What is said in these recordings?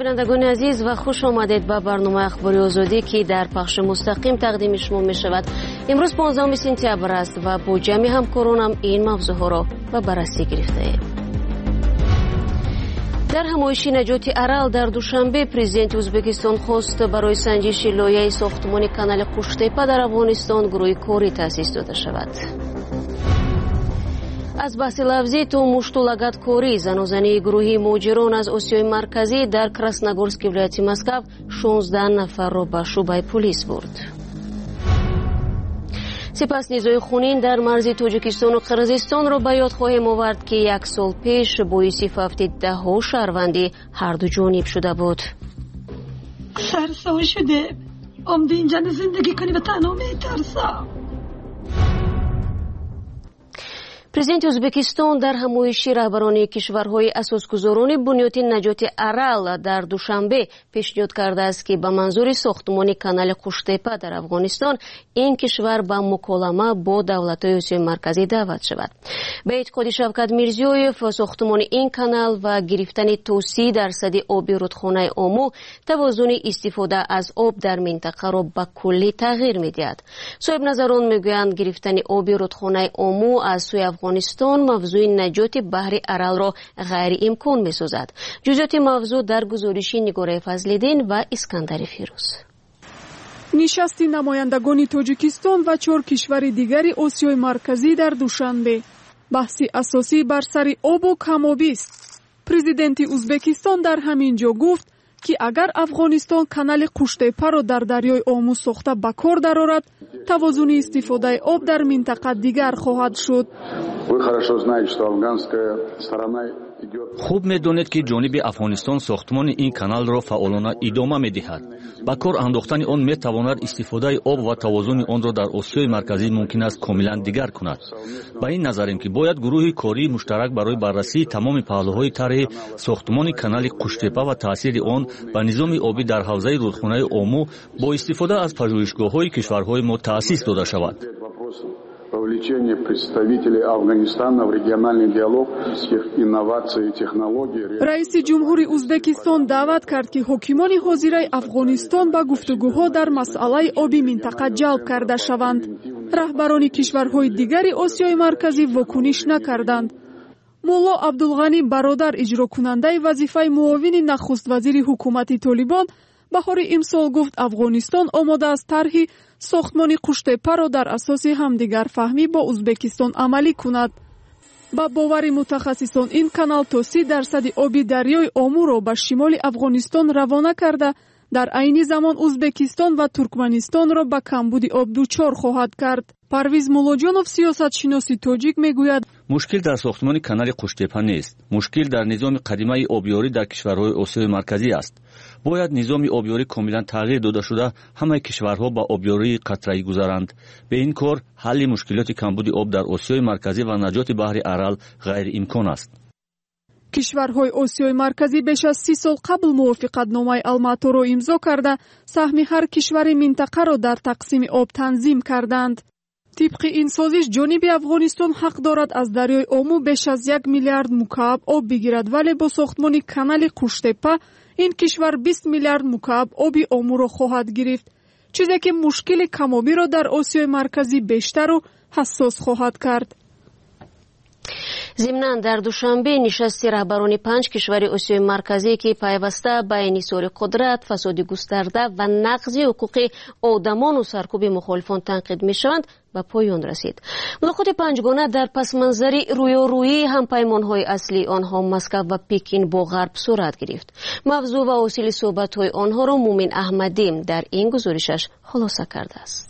شنوندگان عزیز و خوش آمدید به برنامه اخباری آزادی که در پخش مستقیم تقدیم شما می شود. امروز 15 سپتامبر است و با جمع همکارانم این موضوع را به بررسی گرفته ایم. در همایش نجات ارال در دوشنبه پرزیدنت ازبکستان خواست برای سنجش لایحه ساختمان کانال قوشتپه در افغانستان گروه کاری تأسیس داده شود. از بحث لفظی تو مشتولگت کوری زنازنی گروهی مهاجران از آسیای مرکزی در کراسنogorsk ولایت مسکو 16 نفر را به شعبه پلیس برد. سپس نیزهای خونین در مرز تاجیکستان و قرقیزستان را به یاد خواهیم آورد که یک سال پیش باعث فوت 10 شهروندی هر دو جانب شده بود. ترسا شده آمده اینجا زندگی کنی و تنها میترسم. پرزیدنت ازبکستان در همایش رهبران کشورهای اساسگذاران بنیاد نجات ارال در دوشنبه پیشنهاد کرده است که به منظور ساختمان کانال قوشتپه در افغانستان این کشور به مکالمه با دولت‌های آسیای مرکزی دعوت شود. به اعتقاد شوکت میرزیویف ساختمان این کانال و گرفتن توسعه درصد آب رودخانه اومو توازن استفاده از آب در منطقه را به کلی تغییر می‌دهد. صاحب نظران میگویند گرفتن آب رودخانه اومو از سوی افغانستان موضوع نجات بحر ارال را غیر امکان می سازد. جزئیات موضوع در گزارش نگار فضل‌الدین و اسکندر فیروز. نشست نمایندگان تاجیکستان و 4 کشور دیگری آسیای مرکزی در دوشنبه بحث اساسی بر سر آب و کم‌آبی است. پرزیدنت ازبکستان در همین جا گفت که اگر افغانستان کانال قوشتپه را در دریای اومو ساخته به کار درآورد، توازن استفاده آب در منطقه دیگر خواهد شد. خوب می‌دانید که جانب افغانستان ساختمان این کانال را فعالانه ادامه می‌دهد. با کار انداختن آن می‌تواند استفاده آب و توازن آن را در آسیای مرکزی ممکن است کاملا دیگر کند. با این نظریم که باید گروه کاری مشترک برای بررسی تمام پهلوهای طرح ساختمان کانال قوشتپه و تاثیر آن به نظام آبی در حوزه رودخانه اومو با استفاده از پژوهشگاه‌های کشورهای ما تأسیس داده شود. Вовлечение представителей Афганистана в региональный диалог инноваций и технологий. رئیس جمهور ازبکستان دعوت کرد که حاکمان حاضر افغانستان به گفتگوها در مسئله آبی منطقه جلب کرده شوند. رهبران کشورهای دیگری آسیای مرکزی واکنش نکردند. مولا عبدالغنی برادر اجرا کننده وظیفه معاون نخست وزیر حکومت طالبان بهار امسال گفت افغانستان آماده است طرح ساختمان قوشتپه را در اساس همدیگر فهمی با ازبکستان عملی کند. با باور متخصصان این کانال تا 30% آب دریای اومو را به شمال افغانستان روانه کرده در عین زمان ازبکستان و ترکمنستان را به کمبود آب دچار خواهد کرد. پرویز مولاجانوف سیاستشناس تاجیک میگوید مشکل در ساختمان کانال قوشتپه نیست. مشکل در نظام قدیمی آبیاری در کشورهای آسیای مرکزی است. باید نظام آبیاری کاملا تغییر داده شده همه کشورها با آبیاری قطره‌ای گذرند. به این کار حل مشکلات کمبود آب در آسیای مرکزی و نجات بحر ارال غیر امکان است. کشورهای آسیای مرکزی بیش از 30 سال قبل موافقتنامه الماتا را امضا کرده سهم هر کشور منطقه را در تقسیم آب تنظیم کردند. طبق این سازش جانب افغانستان حق دارد از دریای اومو بیش از 1 میلیارد مکعب آب بگیرد، ولی با ساختمان کانال قوشتپه این کشور 20 میلیارد مکعب آب اومو را خواهد گرفت، چیزی که مشکل کم‌آبی را در آسیای مرکزی بیشتر و حساس خواهد کرد. ضمناً در دوشنبه نشست رهبران 5 کشور آسیای مرکزی که پیوسته به انحصار قدرت، فساد گسترده و نقض حقوق آدمان و سرکوب مخالفان تنقید می‌شوند به پایان رسید. ملاقات پنجگانه در پس منظر رویارویی همپیمان‌های اصلی آنها مسکو و پکین با غرب صورت گرفت. موضوع و حاصل صحبت‌های آنها را مومن احمدی در این گزارشش خلاصه کرده است.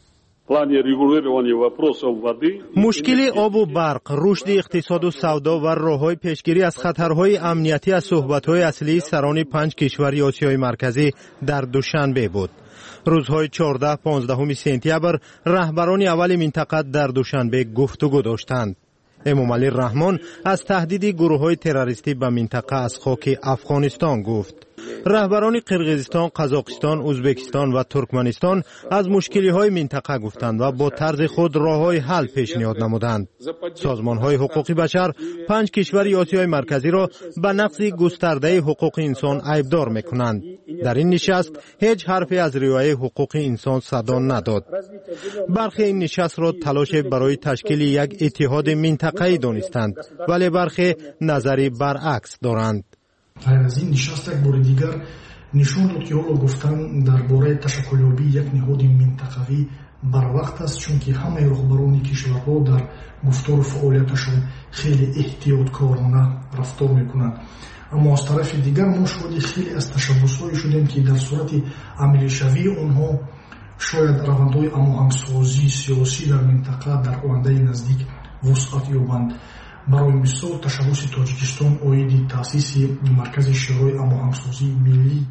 مشکل آب و برق، رشد اقتصاد و سودا و راه‌های پیشگیری از خطرهای امنیتی از صحبت‌های اصلی سران 5 کشور آسیای مرکزی در دوشنبه بود. روزهای 14-15 سپتامبر رهبران اول منطقه در دوشنبه گفتگو داشتند. امامعلی رحمان از تهدید گروه‌های تروریستی به منطقه از خاک افغانستان گفت. رهبران قرقیزستان، قزاقستان، ازبکستان و ترکمنستان از مشکلی‌های منطقه گفتند و با طرز خود راه‌های حل پیشنهاد نمودند. سازمان‌های حقوق بشر 5 کشور آسیای مرکزی را به نقض گسترده حقوق انسان عیبدار می‌کنند. در این نشست هیچ حرفی از رعایت حقوق انسان صدا نداد. برخی این نشست را تلاش برای تشکیل یک اتحاد منطقه‌ای دانستند، ولی برخی نظری برعکس دارند. از این نشست یک بار دیگر نشون داد که حالا گفتن درباره تشکیلیابی یک نهاد منطقوی بر وقت است، چون که همه رهبران کشورها در گفتار و فعالیتشون خیلی احتیاطکارانه رفتار میکنند. اما از طرف دیگر ما شاهد خیلی از تشبس‌هایی شدیم که در صورت عملی شوی آنها شاید روندهای هماهنگسازی سیاسی در منطقه در آینده نزدیک وسعت یابند. برای مثال تشبس تاجیکستان عاید تأسیس مرکز شورای هماهنگسازی ملی.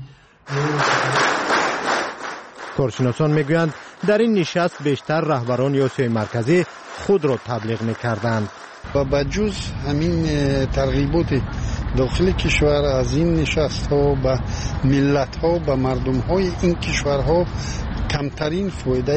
کارشناسان میگویند در این نشست بیشتر رهبران آسیای مرکزی خود را تبلیغ میکردند و بجز همین ترغیبات داخل کشور از این نشست ها به ملت ها به مردم های این کشورها کمترین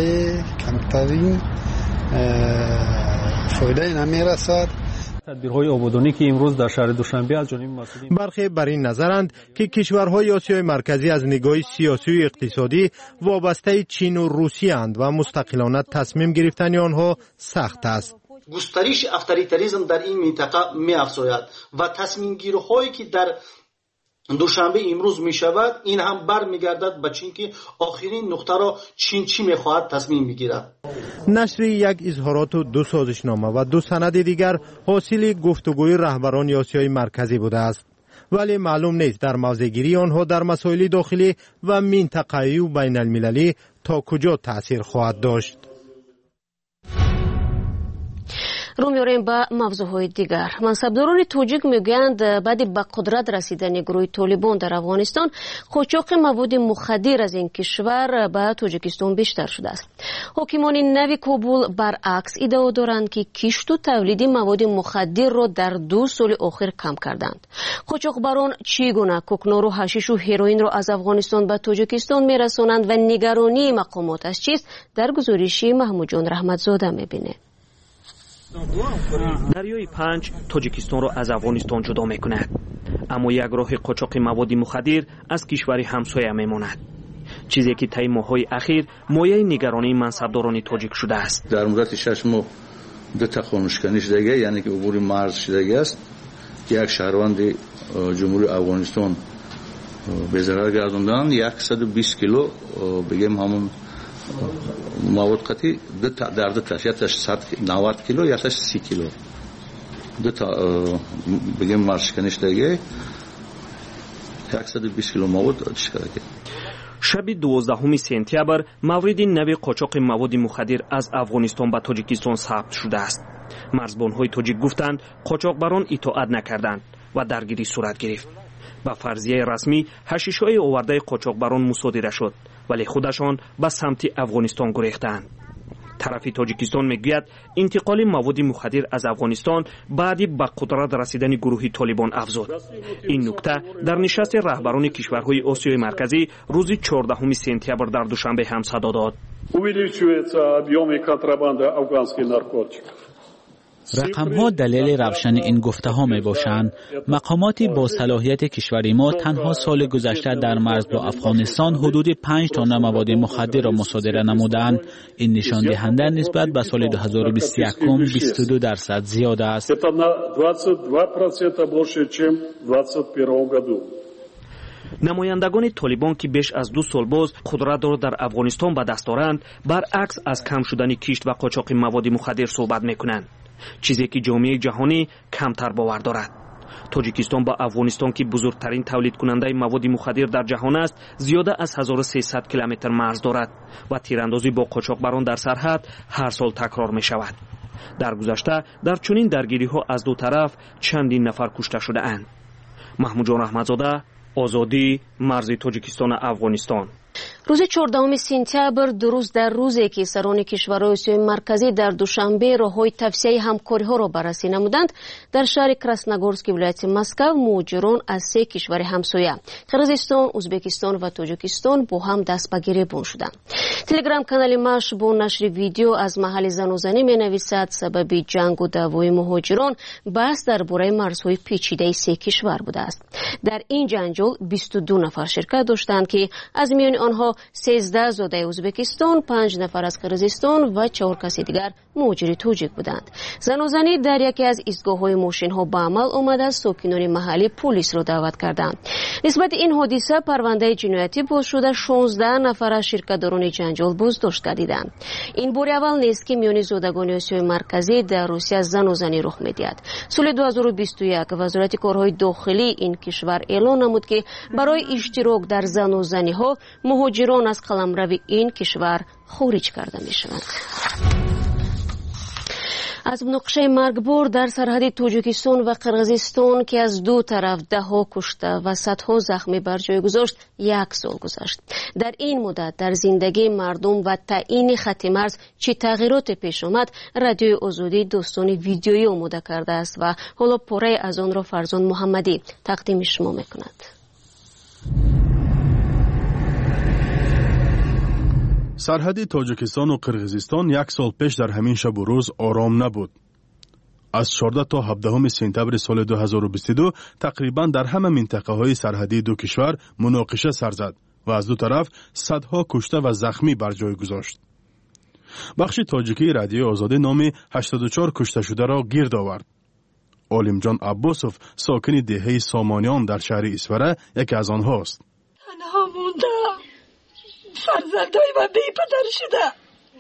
فایده نمیرسد. تدبیرهای آبادانی که امروز در شهر دوشنبه از جانب مسئولین برخی بر این نظرند که کشورهای آسیای مرکزی از نگاه سیاسی و اقتصادی وابسته چین و روسیه اند و مستقلانه تصمیم گرفتن آنها سخت است. گسترش اتوریتاریسم در این منطقه می‌افزاید و تصمیم گیری‌هایی که در دوشنبه امروز می‌شود این هم برمیگردد به چین که آخرین نقطه را چین چی می‌خواهد تصمیم بگیرد. نشر یک اظهارات و 2 سازشنامه و 2 سند دیگر حاصل گفتگوی رهبران آسیای مرکزی بوده است، ولی معلوم نیست در موضع‌گیری آنها در مسائل داخلی و منطقه‌ای و بین المللی تا کجا تأثیر خواهد داشت. رو می‌آوریم به موضوعهای دیگر. منصبداران توجیک میگویند بعد به قدرت رسیدن گروه طالبان در افغانستان قاچاق مواد مخدر از این کشور به تاجیکستان بیشتر شده است. حاکمان نوی کابل برعکس ادعا دارند که کشت و تولید مواد مخدر را در 2 سال اخیر کم کردند. قاچاقبران چگونه کوکنار و حشیش و هروئین را از افغانستان به تاجیکستان میرسانند و نگرانی مقامات از چیست؟ در گزارشی محمود جان رحمتزاده میبینه. دریای پنج تاجیکستان را از افغانستان جدا میکند، اما یک راه قاچاق مواد مخدر از کشور همسایه میماند، چیزی که طی ماه‌های اخیر مایه نگرانی منصبداران تاجیک شده است. در مدت 6 ماه 2 تا خانشکنی شدگی، یعنی که عبور مرز شدگی است که یک شهروند جمهوری افغانستان به ضرر گرداندن 120 کیلو بگیم همون مواد قطعی در 2 تا یا 190 کیلو یا 30 کیلو 2 تا بگیم مرشکنی شدگی 120 کیلو مواد شدگی. شب 12 سپتامبر مورد نوی قاچاق مواد مخدر از افغانستان به تاجیکستان ثبت شده است. مرزبان‌های تاجیک گفتند قاچاقبران اطاعت نکردند و درگیری صورت گرفت. با فرضیه رسمی حشیش‌های آورده قاچاقبران مصادره شد، ولی خودشان به سمت افغانستان گریختند. طرف تاجیکستان میگوید انتقال مواد مخدر از افغانستان بعد به قدرت رسیدن گروه طالبان افزود. این نکته در نشست رهبران کشورهای آسیای مرکزی روز 14 سپتامبر در دوشنبه هم صدا داد. رقم‌ها دلیل روشن این گفته‌ها می‌باشند. مقامات با صلاحیت کشور ما تنها سال گذشته در مرز با افغانستان حدود 5 تن مواد مخدر را مصادره نمودند. این نشان دهنده نسبت به سال 2021 22% زیاد است. نمایندگان طالبان که بیش از 2 سال باز قدرت را در افغانستان به دست دارند، برعکس از کم شدن کشت و قاچاق مواد مخدر صحبت می‌کنند، چیزی که جامعه جهانی کمتر باور دارد. تاجیکستان با افغانستان که بزرگترین تولید کننده مواد مخدر در جهان است، زیاده از 1300 کیلومتر مرز دارد و تیراندازی با قاچاقبران در سرحد هر سال تکرار می شود. در گذشته در چنین درگیری‌ها از 2 طرف چندین نفر کشته شده اند. محمود جان رحمتزاده، آزادی، مرز تاجیکستان افغانستان. روز 14 سپتامبر درست در روزی که سران کشورهای آسیای مرکزی در دوشنبه راههای توسعه همکاری‌ها را بررسی نمودند، در شهر کراسنogorsk ولایت مسکو مهاجران از 3 کشور همسایه قرغیزستان، ازبکستان و تاجیکستان با هم دست به گریبان شدند. تلگرام کانال ماش با نشر ویدیو از محل زن و زنی می‌نویسد سبب جنگ و دعوای مهاجران بحث درباره مرزهای پیچیده 3 کشور بوده است. در این جنجال 22 نفر شرکت داشتند که از میان آنها 13 زاده ازبکستان، 5 نفر از قرغیزستان و 4 کسی دیگر مهاجر تاجیک بودند. زن و زنی در یکی از ایستگاه‌های ماشین‌ها به عمل آمده ساکنان محلی پلیس را دعوت کردند. نسبت این حادثه پرونده جنایتی باز شده 16 نفر از شرکت‌داران جنجال بازداشت گردیدند. این بار اول نیست که میان زادگان آسیای مرکزی در روسیه زن و زنی رخ می‌دهد. سال 2021 وزارت کارهای داخلی این کشور اعلام نمود که برای اشتراک در زن و زنی‌ها مهاجران از قلمرو این کشور خارج کرده می‌شوند. از نقشه مرگبار در سرحد تاجیکستان و قرغیزستان که از دو طرف ده‌ها کشته و صدها زخمی بر جای گذاشت 1 سال گذشت. در این مدت در زندگی مردم و تعیین خط مرز چه تغییرات پیش آمد، رادیو آزادی داستان ویدیویی آماده کرده است و حالا پاره از آن را فرزان محمدی تقدیم شما میکند. سرحد تاجیکستان و قرغیزستان 1 سال پیش در همین شب و روز آرام نبود. از 14 تا 17 سپتامبر سال 2022 تقریبا در همه منطقه های سرحدی دو کشور مناقشه سر زد و از دو طرف صدها کشته و زخمی بر جای گذاشت. بخش تاجیکی رادیو آزادی نام 84 کشته شده را گرد آورد. عالمجان عباسوف ساکن دهه سامانیان در شهر اسفره یکی از آنهاست. تنها موندم، فرزندای من بی پدر شده،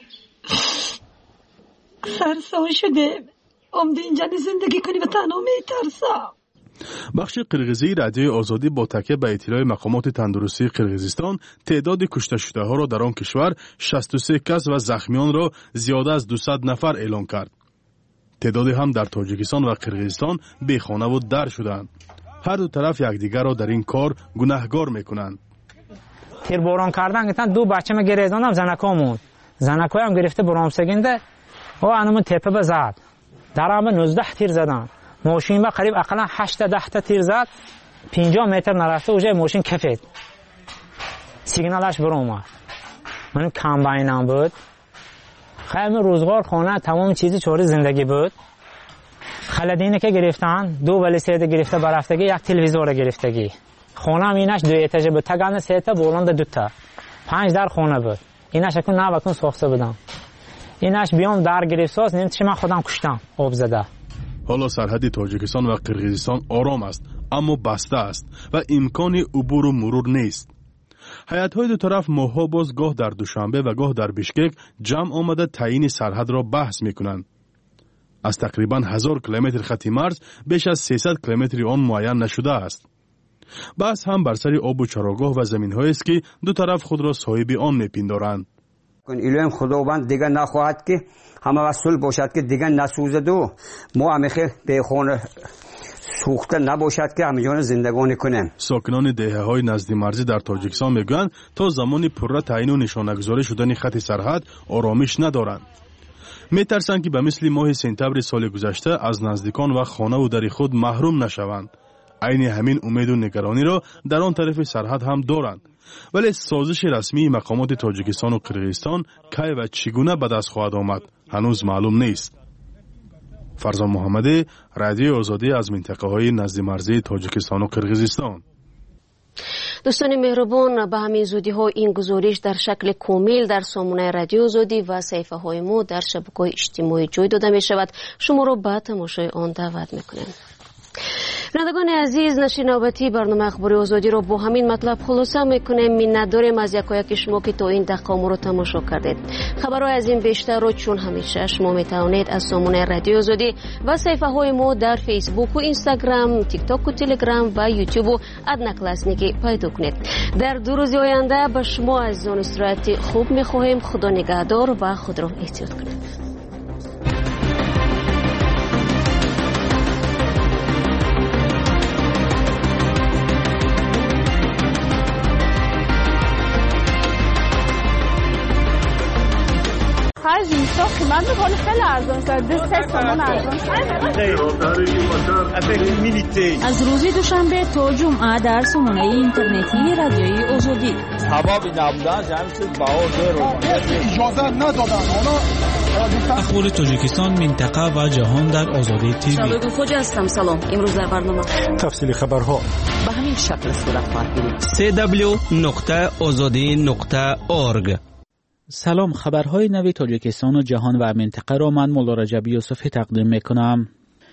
سرسان شده، امید اینجا زندگی کنی و تنها میترسم. بخش قرغیزی رادیو آزادی با تکیه به اطلاع مقامات تندرستی قرغیزستان تعداد کشته شده ها را در آن کشور 63 کس و زخمیان را زیاده از 200 نفر اعلام کرد. تعدادی هم در تاجیکستان و قرغیزستان بی خانه و در شدند. هر دو طرف یکدیگر را در این کار گناهکار میکنند. تیرباران کردن گفتن 2 بچه ما گریزاندم زنکامون، زنکای هم گرفته برامسگنده و انمون تپه بزد، در هم 19 تیر زدن، ماشین با قریب اقلا 8-10 تا تیر زد، 50 متر نرفته اوجه ماشین کفید، سیگنالش برآمد. من کمباینم بود، خیلی روزگار خانه تمام چیزی چوری زندگی بود. خلدینه که گرفتن 2 ولسیده گرفته برفتگی، 1 تلویزور گرفتگی. خونه هم اینش 2 اتاجه بود، تگانه 3 تا بولند 2 تا 5 در خونه بود. اینش اکن نه بکن ساخته بودم، اینش بیام در گرفت ساز نمیشه من خودم کشتم آب زده. حالا سرحد تاجیکستان و قرغیزستان آرام است اما بسته است و امکان عبور و مرور نیست. هیئت‌های دو طرف ماه‌ها باز گاه در دوشنبه و گاه در بیشکک جمع آمده تعیین سرحد را بحث می‌کنند. از تقریباً 1000 کیلومتر خط مرز بیش از 300 کیلومتر آن معین نشده است. بحث هم بر سر آب و چراگاه و زمین‌هایی است که دو طرف خود را صاحب آن می‌پندارند. ایلویم خداوند دیگر نخواهد که همه وصل باشد که دیگر نسوزد و ما همه خیلی به خون سوخته نباشد که همه جان زندگانی کنیم. ساکنان دهه‌های نزدیک مرزی در تاجیکستان میگویند تا زمانی پره تعیین و نشانه‌گذاری شدن خط سرحد آرامش ندارند. میترسند که به مثل ماه سپتامبر سال گذشته از نزدیکان و خانه و در خود محروم نشوند. عین همین امید و نگرانی را در آن طرف سرحد هم دارند. ولی سازش رسمی مقامات تاجیکستان و قرغیزستان کی و چگونه به دست خواهد آمد هنوز معلوم نیست. فرزان محمدی، رادیو آزادی از منطقه های نزدیک مرزی تاجیکستان و قرغیزستان. دوستان مهربان، به همین زودی ها این گزارش در شکل کامل در سامانه رادیو آزادی و صفحه های ما در شبکه‌های اجتماعی جای داده می شود. شما را به تماشای آن دعوت میکنیم. بینندگان عزیز، نشر نوبتی برنامه اخباری آزادی را با همین مطلب خلاصه میکنیم. منت داریم از یکایک شما که تا این دقیقه ما را تماشا کردید. خبرهای از این بیشتر را چون همیشه شما میتوانید از سامانه رادیو آزادی و صفحه های ما در فیسبوک و اینستاگرام، تیک تاک و تلگرام و یوتیوب و ادناکلاسنیکی پیدا کنید. در 2 روز آینده به شما عزیزان استراحت خوب میخواهیم. خدا نگهدار و خود را احتیاط کنید. خرج میشه قیمت ولی خیلی ارزان شده 3 تومن ارزان شده. از روز دوشنبه تا جمعه در سامانه اینترنتی رادیوی آزادی سبب نبودن جمعیت بهار اجازه ندادن. اخبار تاجیکستان، منطقه و جهان در آزادی تیوی. شادو خوجا هستم. سلام. امروز در برنامه تفصیل خبرها به همین شکل صورت خواهد گرفت. www.azadi.org. سلام، خبرهای نوی تاجیکستان و جهان و منطقه را من مولا رجبی یوسفی تقدیم میکنم.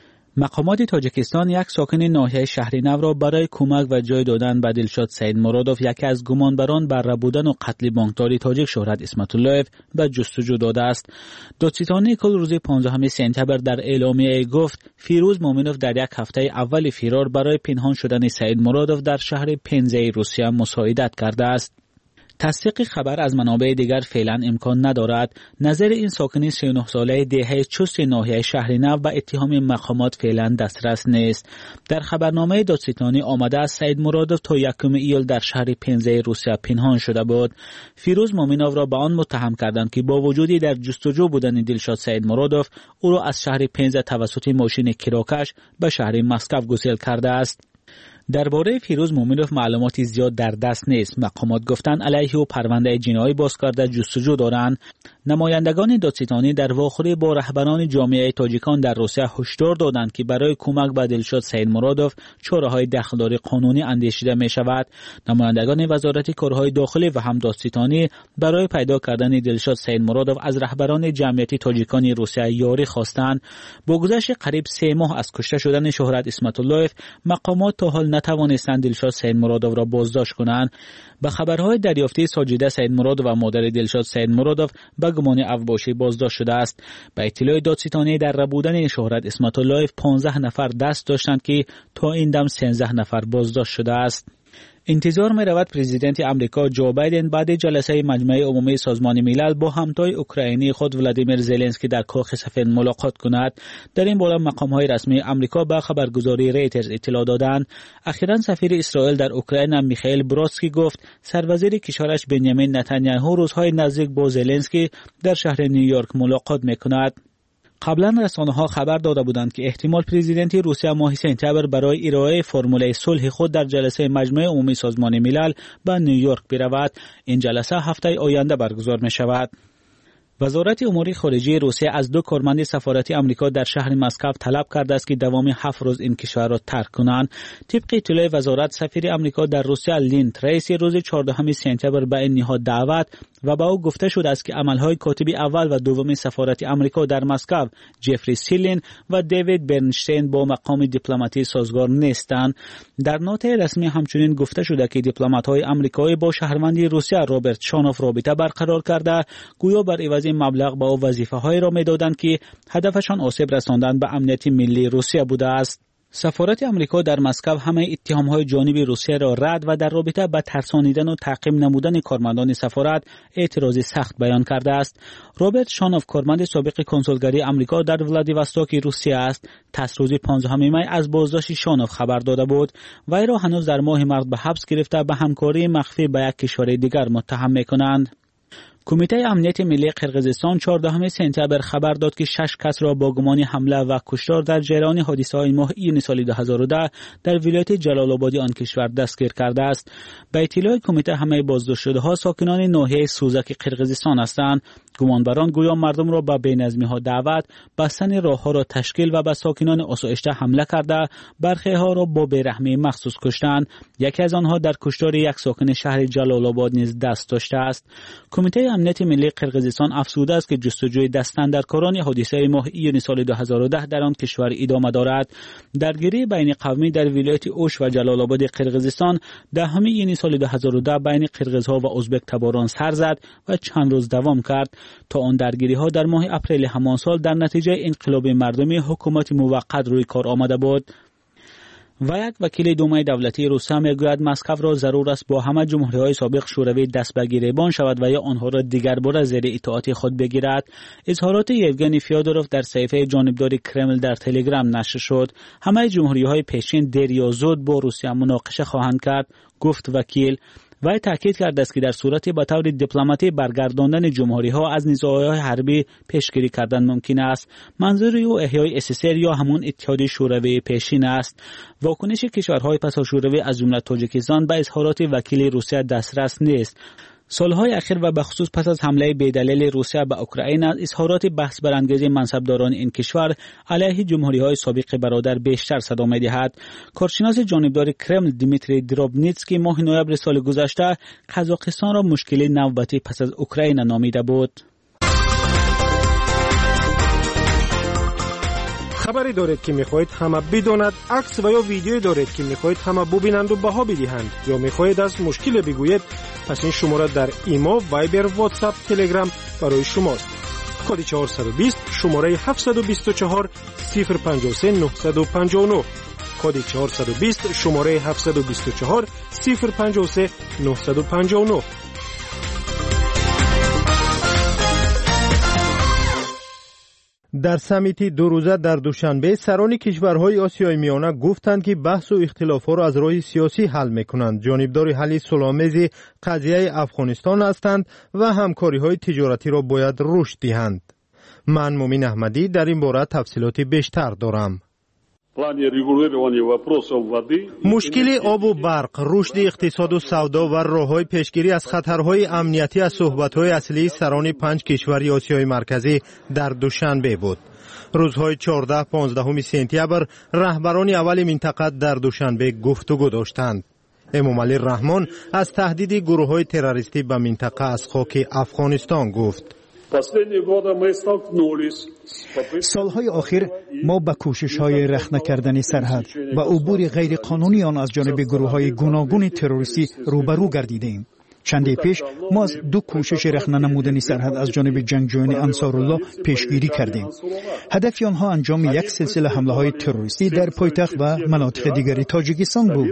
مقامات تاجیکستان یک ساکن ناحیه شهری نو را برای کمک و جای دادن به دلشاد سید مرادوف، یکی از گمانبران بر بودن و قتل بانکداری تاجیک شهرت اسمت اللهیف، به جستجو داده است. دادستانی کل روز 15 سپتامبر در اعلامیه گفت فیروز مومنوف در یک هفته اول فرار برای پنهان شدن سید مرادوف در شهر پنزه روسیه مساعدت کرده است. تصدیق خبر از منابع دیگر فعلا امکان ندارد. نظر این ساکن 39 ساله دهه چست ناحیه شهر نو به اتهام مقامات فعلا دسترس نیست. در خبرنامه دادستانی آمده است سید مرادوف تا 1 ایول در شهر پنزه روسیه پنهان شده بود. فیروز مومنوف را به آن متهم کردند که با وجودی در جستجو بودن دلشاد سید مرادوف او را از شهر پنزه توسط ماشین کراکش به شهر مسکو گسیل کرده است. درباره فیروز مومنوف معلوماتی زیاد در دست نیست. مقامات گفتند علیه او پرونده جنایی باز کرده جستجو دارند. نمایندگان دادستانی در واخوری با رهبران جامعه تاجیکان در روسیه هشدار دادند که برای کمک به دلشاد سید مرادوف چاره‌های دخلداری قانونی اندیشیده می شود. نمایندگان وزارت کارهای داخلی و هم دادستانی برای پیدا کردن دلشاد سید مرادوف از رهبران جمعیت تاجیکان روسیه یاری خواستند. با گذشت قریب 3 ماه از کشته شدن شهرت اسمت اللهیف، مقامات تا حال نتوانستند دلشاد سید مرادوف را بازداشت کنند. به خبرهای دریافتی ساجده سید مرادوف و مادر دلشاد سید مرادوف به گمان افباشی بازداشت شده است. به اطلاع دادستانی در ربودن شهرت اسمت اللهیف 15 نفر دست داشتند که تا این دم 13 نفر بازداشت شده است. انتظار می رود پرزیدنت امریکا جو بایدن بعد جلسه مجمع عمومی سازمان ملل با همتای اوکراینی خود ولادیمیر زلنسکی در کاخ سفید ملاقات کند. در این باره مقام‌های رسمی امریکا به خبرگزاری ریترز اطلاع دادند. اخیراً سفیر اسرائیل در اوکراین میخائیل برودسکی گفت سروزیر کشورش بنیامین نتانیاهو روزهای نزدیک با زلنسکی در شهر نیویورک ملاقات میکند. قبلا رسانه‌ها خبر داده بودند که احتمال پرزیدنت روسیه ماه سپتامبر برای ارائه فرمول صلح خود در جلسه مجمع عمومی سازمان ملل به نیویورک برود. این جلسه هفته آینده برگزار می شود. وزارت امور خارجه روسیه از 2 کارمند سفارت آمریکا در شهر مسکو طلب کرده است که دوام 7 روز این کشور را ترک کنند. طبق اطلاع وزارت، سفیر آمریکا در روسیه لین تریسی روز 14 سپتامبر به این نهاد دعوت و با او گفته شده است که عملهای کاتب اول و دوم سفارت آمریکا در مسکو جفری سیلین و دیوید برنشتین با مقام دیپلماتی سازگار نیستند. در نوت رسمی همچنین گفته شده که دیپلمات‌های آمریکایی با شهروند روسیه رابرت شانوف رابطه برقرار کرده، گویا بر عوض مبلغ با او وظیفه‌های را می‌دادند که هدفشان آسیب رساندن به امنیت ملی روسیه بوده است. سفارت آمریکا در مسکو همه اتهام‌های جانب روسیه را رد و در رابطه با ترسانیدن و تعقیب نمودن کارمندان سفارت اعتراض سخت بیان کرده است. رابرت شانوف، کارمند سابق کنسولگری آمریکا در ولادیواستوک روسیه است. روز 15 می از بازداشت شانوف خبر داده بود. وی را هنوز در ماه مارس به حبس گرفته به همکاری مخفی با یک کشور دیگر متهم می‌کنند. کمیته امنیت ملی قرقیزستان 14 سپتامبر خبر داد که 6 کس را با گمان حمله و کشتار در جریان حادثه‌های ماه ایون سال 2010 در ولایت جلال آباد آن کشور دستگیر کرده است. به اطلاع کمیته همه بازداشت شده‌ها ساکنان ناحیه سوزک قرقیزستان هستند. گمانبران گویا مردم را به بی‌نظمی‌ها دعوت، بستن راه‌ها را تشکیل و به ساکنان آسایشته حمله کرده، برخی‌ها را با بی‌رحمی مخصوص کشتند. یکی از آنها در کشتار یک ساکن شهر جلال آباد نیز دست داشته است. کمیته امنیت ملی قرقیزستان افزوده است که جستجوی دستاندرکاران حادثه ماه ایون سال 2010 در آن کشور ادامه دارد. درگیری بین قومی در ولایت اوش و جلال آباد قرقیزستان 10 ایون سال 2010 بین قرقیزها و ازبک تباران سر زد و چند روز دوام کرد تا آن درگیری‌ها در ماه اپریل همان سال در نتیجه انقلاب مردمی حکومت موقت روی کار آمده بود. و یک وکیل دومه دولتی روسیه میگوید مسکو را ضرور است با همه جمهوری‌های سابق شوروی دست به گریبان شود و یا آنها را دیگر بار زیر اطاعت خود بگیرد. اظهارات یوگنی فیودروف در صفحه جانبدار کرمل در تلگرام نشر شد. همه جمهوری‌های پیشین دیر یا زود با روسیه مناقشه خواهند کرد، گفت وکیل. وی تاکید کرده است که در صورتی به طور دیپلماتی برگرداندن جمهوری‌ها از نزاع‌های حربی پیشگیری کردن ممکن است. منظور او احیای SSR یا همون اتحاد شوروی پیشین است. واکنش کشورهای پساشوروی از جمله تاجیکستان به اظهارات وکیل روسیه دسترس نیست. سالهای اخیر و به خصوص پس از حمله بی‌دلیل روسیه به اوکراین اظهارات بحث برانگیز منصبداران این کشور علیه جمهوری‌های سابق برادر بیشتر صدا می‌دهد. کارشناس جانبدار کرمل دیمیتری دروبنیتسکی ماه نوامبر سال گذشته قزاقستان را مشکل نوبتی پس از اوکراین نامیده بود. خبری دارید که میخواهید همه بداند، عکس و یا ویدیویی دارید که میخواهید همه ببینند و بها بدهند، یا میخواهید از مشکل بگویید، پس این شماره در ایمو، وایبر، واتساپ، تلگرام برای شماست. کد 420 شماره 724 053 959. کد 420 شماره 724 053 959. در سمیتی دو روزه در دوشنبه سران کشورهای آسیای میانه گفتند که بحث و اختلافات را از راه سیاسی حل میکنند. جانبدار حل صلح‌آمیز قضیه افغانستان هستند و همکاری‌های تجارتی را باید رشد دهند. من مومن احمدی در این باره تفصیلات بیشتر دارم. مشکل آب و برق، رشد اقتصاد و سودا و راه‌های پیشگیری از خطرهای امنیتی از صحبت‌های اصلی سران 5 کشور آسیای مرکزی در دوشنبه بود. روزهای 14-15 سپتامبر رهبران اول منطقه در دوشنبه گفتگو داشتند. امامعلی رحمان از تهدید گروه‌های تروریستی به منطقه از خاک افغانستان گفت. سالهای آخر ما به کوشش‌های رخنه کردن سرحد و عبور غیر قانونی آن از جانب گروه‌های گوناگون تروریستی روبرو گردیدیم. چندی پیش ما از دو کوشش رخنه نمودن سرحد از جانب جنگجویان انصارالله پیشگیری کردیم. هدف آنها انجام یک سلسله حمله‌های تروریستی در پایتخت و مناطق دیگری تاجیکستان بود.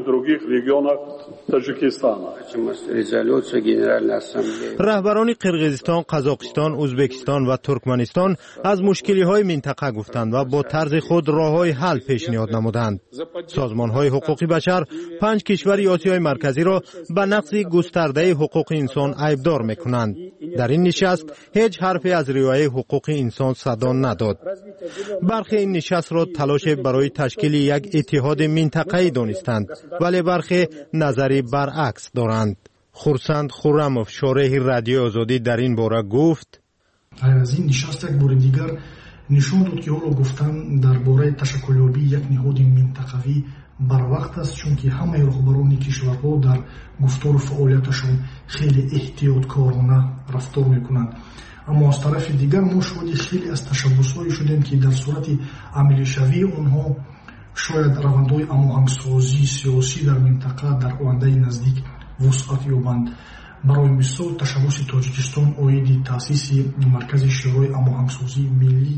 رهبران قرقیزستان، قزاقستان، ازبکستان و ترکمنستان از مشکلی‌های منطقه گفتند و با طرز خود راه‌های حل پیشنهاد نمودند. سازمان‌های حقوق بشر 5 کشور آسیای مرکزی را به نقض گسترده حقوق انسان عیبدار می‌کنند. در این نشست هیچ حرفی از رعایت حقوق انسان صدا نداد. برخی این نشست را تلاش برای تشکیل یک اتحاد منطقه‌ای دانستند، ولی برخی نظری برعکس دارند. خورسند خورموف شارح رادیو آزادی در این باره گفت: از این نشست یک بار دیگر نشون داد که حالا گفتن درباره تشکیلیابی یک نهاد منطقوی بر وقت است، چون که همه رهبران کشورها در گفتار فعالیتشون خیلی احتیاطکارانه رفتار میکنند. اما از طرف دیگر ما شاهد خیلی از تشبس‌هایی شدیم که در صورت عملی شوی آنها شاید روندهای هماهنگسازی سیاسی در منطقه در آینده نزدیک وسعت یابند. برای مثال تشبس تاجیکستان عاید تأسیس مرکز شورای هماهنگسازی ملی.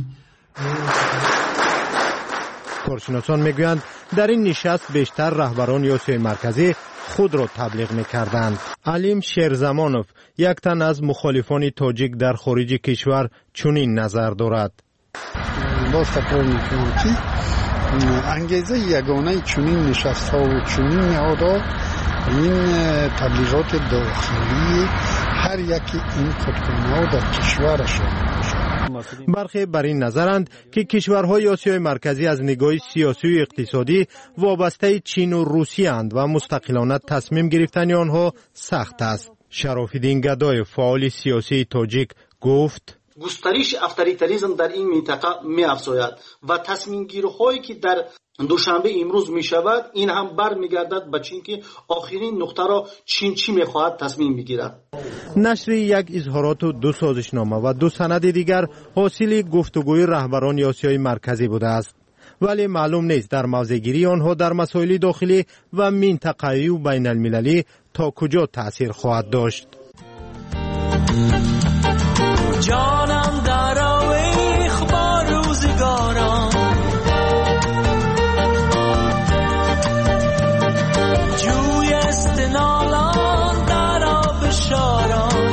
کارشناسان میگویند در این نشست بیشتر رهبران آسیای مرکزی خود را تبلیغ میکردند. علیم شیرزمانوف یک تن از مخالفان تاجیک در خارج کشور چنین نظر دارد. باز تکرار میکنم که انگیزه یگانه چنین نشست ها و چنین نهادها این تبلیغات داخلی هر یکی این خودکنه ها در کشورشان باشد. برخی بر این نظرند که کشورهای آسیای مرکزی از نگاه سیاسی و اقتصادی وابسته چین و روسیه اند و مستقلانه تصمیم گرفتن آنها سخت است. شرافالدین گدای فعال سیاسی تاجیک گفت: گسترش افطاریتاریسم در این منطقه می افزاید و تصمیم گیری هایی که در دوشنبه امروز می شود این هم بر می گردد به چین که آخرین نقطه را چین چی می خواهد تصمیم می گیرد. نشر یک اظهارات و 2 سازشنامه و 2 سند دیگر حاصل گفتگوی رهبران آسیای مرکزی بوده است، ولی معلوم نیست در موضع‌گیری آنها در مسائل داخلی و منطقه‌ای و بین المللی تا کجا تأثیر خواهد داشت. جانم در آویخ با روزگاران، جوی استنالان در آب شاران،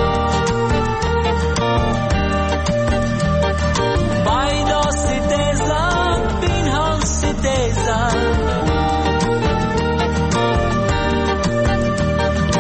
بایدا ستیزن بینهان ستیزن،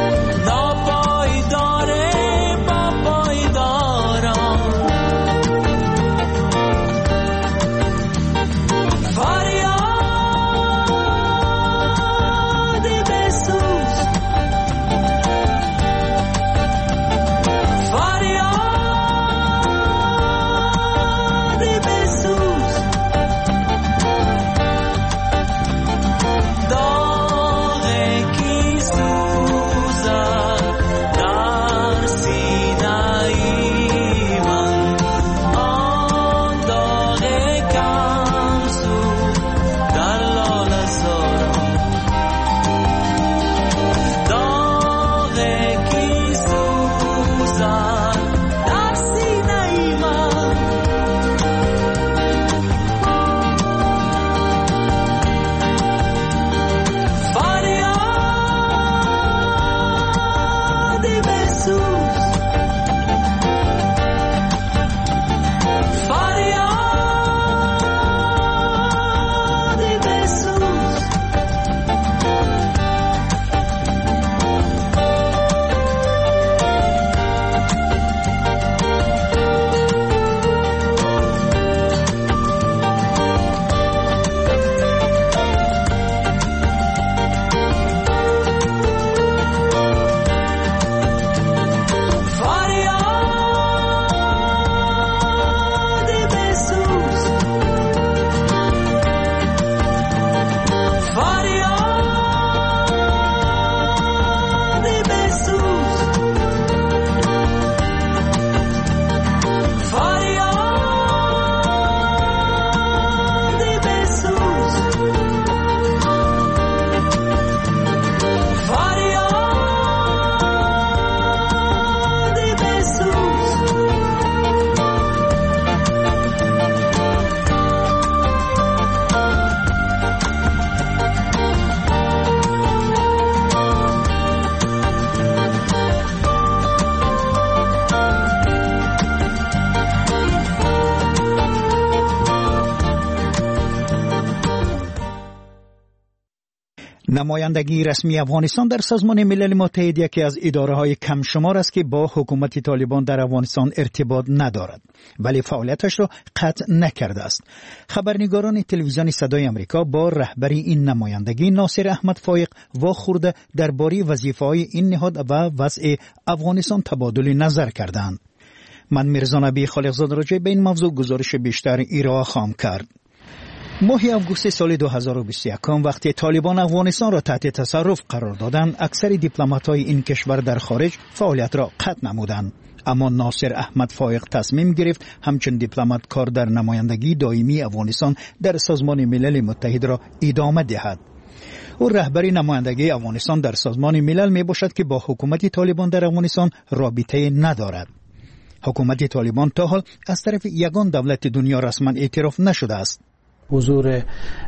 نمایندگی رسمی افغانستان در سازمان ملل متحد یکی از اداره‌های کم شمار است که با حکومت طالبان در افغانستان ارتباط ندارد، ولی فعالیتش را قطع نکرده است. خبرنگاران تلویزیون صدای آمریکا با رهبری این نمایندگی ناصر احمد فایق واخورده درباره وظیفه‌های این نهاد و وضع افغانستان تبادل نظر کردند. من میرزا نبی خالقزاده راجع به این موضوع گزارش بیشتر ارائه خواهم کرد. ماه آگوست سال 2021 وقتی طالبان افغانستان را تحت تصرف قرار دادند، اکثر دیپلمات‌های این کشور در خارج فعالیت را قطع نمودند. اما ناصر احمد فایق تصمیم گرفت همچون دیپلمات کار در نمایندگی دائمی افغانستان در سازمان ملل متحد را ادامه دهد. او رهبری نمایندگی افغانستان در سازمان ملل می باشد که با حکومت طالبان در افغانستان رابطه ندارد. حکومت طالبان تا حال از طرف یگان دولت دنیا رسما اعتراف نشده است. حضور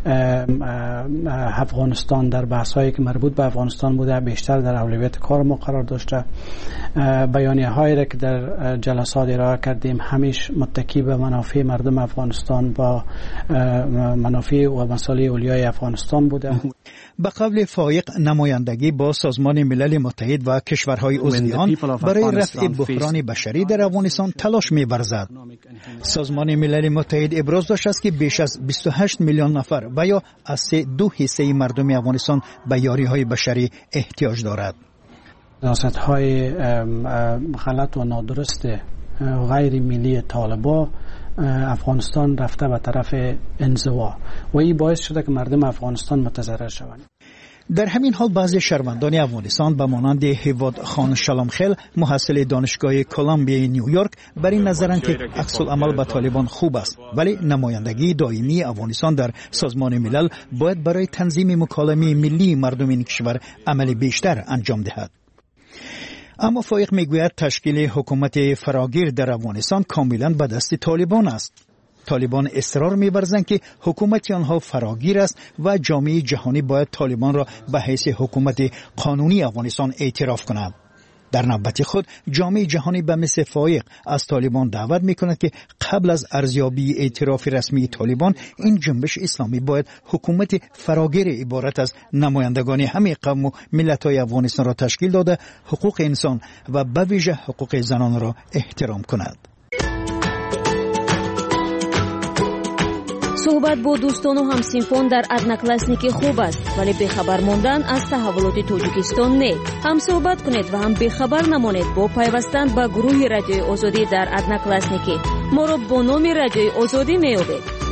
افغانستان در بحث‌هایی که مربوط به افغانستان بوده بیشتر در اولویت کار ما قرار داشته. بیانیه‌هایی را که در جلسات ارائه کردیم همیشه متکی به منافع مردم افغانستان با منافع و مصالح اولیای افغانستان بوده. به قول فایق نمایندگی با سازمان ملل متحد و کشورهای عضو آن برای رفع بحران بشری در افغانستان تلاش می‌ورزد. سازمان ملل متحد ابراز داشته است که بیش از 28 میلیون نفر و یا از 2/3 مردم افغانستان به یاری‌های بشری احتیاج دارد. سیاست‌های غلط و نادرست غیر ملی طالبان افغانستان رفته به طرف انزوا و این باعث شده که مردم افغانستان متضرر شوند. در همین حال بعضی شهروندان افغانستان به مانند هیواد خان شلامخیل محصل دانشگاه کلمبیا نیویورک بر این نظرند که عکس العمل به طالبان خوب است، ولی نمایندگی دائمی افغانستان در سازمان ملل باید برای تنظیم مکالمه ملی مردم این کشور عمل بیشتر انجام دهد. اما فایق میگوید تشکیل حکومت فراگیر در افغانستان کاملا به دست طالبان است. طالبان اصرار می‌ورزند که حکومت آنها فراگیر است و جامعه جهانی باید طالبان را به حیث حکومت قانونی افغانستان اعتراف کند. در نوبت خود جامعه جهانی به مثل فایق از طالبان دعوت می‌کند که قبل از ارزیابی اعتراف رسمی طالبان این جنبش اسلامی باید حکومت فراگیر عبارت از نمایندگان همه قوم و ملت‌های افغانستان را تشکیل داده حقوق انسان و به ویژه حقوق زنان را احترام کند. صحبت با دوستان و همسینفان در ادناکلاسنیک خوب است، ولی بخبر ماندن از تحولات تاجیکستان نه. هم صحبت کنید و هم بخبر نمانید با پیوستن به گروه رادیوی آزادی در ادناکلاسنیک. ما را با نام رادیوی آزادی می‌یابید.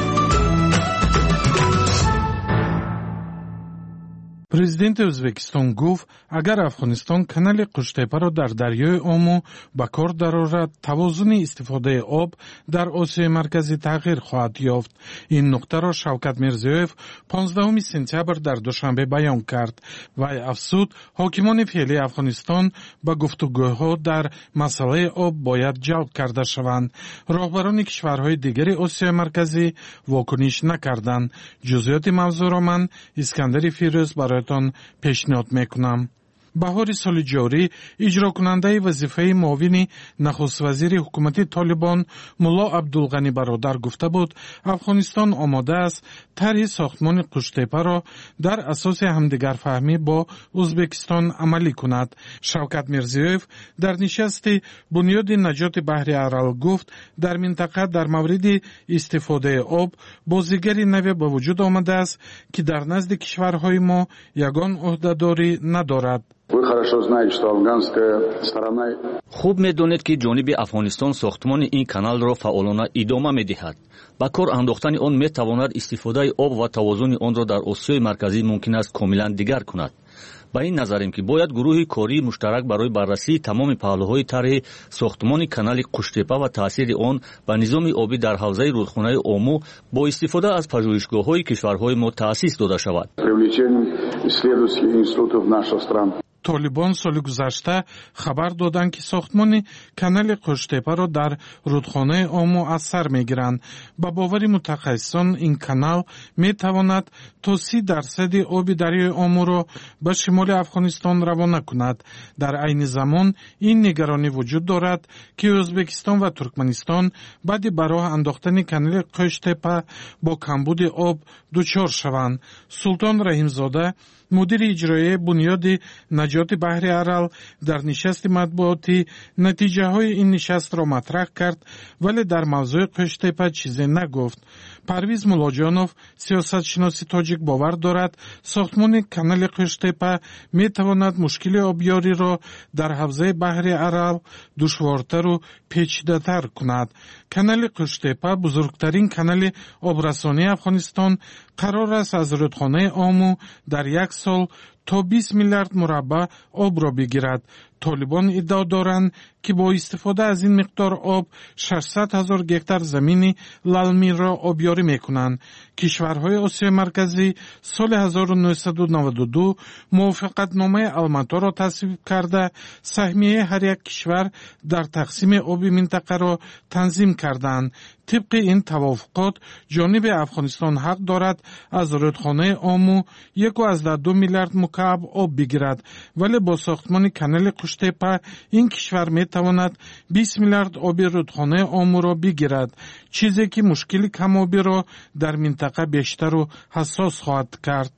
президенти Ӯзбекистон гуфт, агар Афғонистон канали Қуштепаро дар дарёи Ому ба кор дарорад, тавозуни истифодаи об дар Осиёи марказӣ тағйир хоҳад ёфт. Ин нуқтаро Шавкат Мирзиёев 15 сентябр дар Душанбе баён кард. Вай афзуд, ҳокимони феълии Афғонистон ба гуфтугӯҳо дар масъалаи об бояд ҷалб карда шаванд. роҳбарони кишварҳои дигари Осиёи марказӣ вокуниш накарданд. ҷузъиёти мавзӯъро ман Искандари Фирӯз бароятон пешниҳод мекунам. баҳори соли ҷорӣ иҷрокунандаи вазифаи муовини нахуствазири ҳукумати Толибон Мулло Абдулғани бародар гуфта буд, Афғонистон омода аст тарҳи сохтмони Қуштепаро дар асоси ҳамдигарфаҳмӣ бо Ӯзбекистон амалӣ кунад. Шавкат Мирзиёев дар нишасти бунёди наҷоти баҳри Арал гуфт, дар минтақа дар мавриди истифодаи об бозигари наве ба вуҷуд омадааст, ки дар назди кишварҳои мо ягон ӯҳдадорӣ надорад. хуб медонед ки ҷониби Афғонистон сохтмони ин каналро фаъолона идома медиҳад. ба кор андохтани он метавонад истифодаи об ва тавозуни онро дар Осиёи марказӣ мумкин аст комилан дигар кунад. ба ин назарем ки бояд гурӯҳи кории муштарак барои баррасии тамоми паҳлӯҳои тарҳи сохтмони канали Қуштепа ва таъсири он ба низоми обӣ дар ҳавзаи рудхонаи Ому бо истифода аз пажӯҳишгоҳҳои кишварҳои мо таъсис дода шавад. طالبان سال گذشته خبر دادند که ساختمان کانال قوشتپه را در رودخانه آمو از سر میگیرند. با باور متخصصان این کانال میتواند تا 30% آب دریای آمو را به شمال افغانستان روانه کند. در عین زمان این نگرانی وجود دارد که ازبکستان و ترکمنستان بعد برای انداختن کانال قوشتپه با کمبود آب دچار شوند. سلطان رحیمزاده مدیر اجرایی بنیاد نجات بحر ارال در نشست مطبوعاتی نتیجه های این نشست را مطرح کرد ولی در موضوع قشتیپه چیزی نگفت. پرویز ملاجانوف سیاستشناس تاجیک باور دارد ساختمان کانال قشتیپه می تواند مشکل آبیاری را در حوزه بحر ارال دشوارتر و پیچیده‌تر کند. کانال قشتیپه بزرگترین کانال آبرسانی افغانستان قرار است از رودخانه آمو در یک سال تا 20 میلیارد مربع آب را بگیرد. طالبان ادعا دارند که با استفاده از این مقدار آب 600,000 گکتار زمین للمی را آبیاری میکنند. کشورهای آسیای مرکزی سال 1992 موافقتنامه الماتا را تصویب کرده سهمیه هر یک کشور در تقسیم آب منطقه را تنظیم کردند. طبق این توافقات جانب افغانستان حق دارد از رودخانه آمو 1.2 میلیارد مکعب آب بگیرد ولی با ساختمان کانال قشتیپه این کشور می تواند 20 میلیارد آب رودخانه آمو را بگیرد، چیزی که مشکل کم آبی را در منطقه بیشتر و حساس خواهد کرد.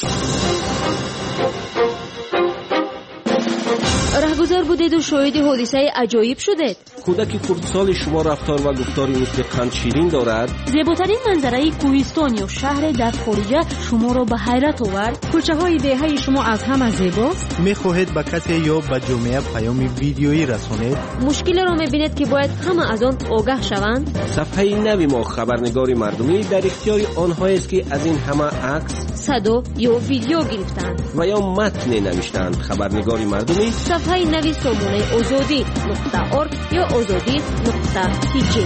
رهگذر بودید و شاهد حادثه عجایب شدید. کودک خردسال شما رفتار و گفتاری مثل قند شیرین دارد. زیباترین منظره کوهستان یا شهر در خارجه شما را به حیرت آورد. کوچه های دهه شما از همه زیباست. میخواهید به کسی یا به جامعه پیام ویدیویی رسانید؟ مشکل را میبینید که باید همه از آن آگاه شوند. صفحه نوی ما خبرنگاری مردمی در اختیار آنهایی است که از این همه عکس، صدا یا ویدیو گرفتند و یا متن نوشتند. خبرنگاری مردمی صفحه نوی سامانه آزادی.org یا آزادی.tk.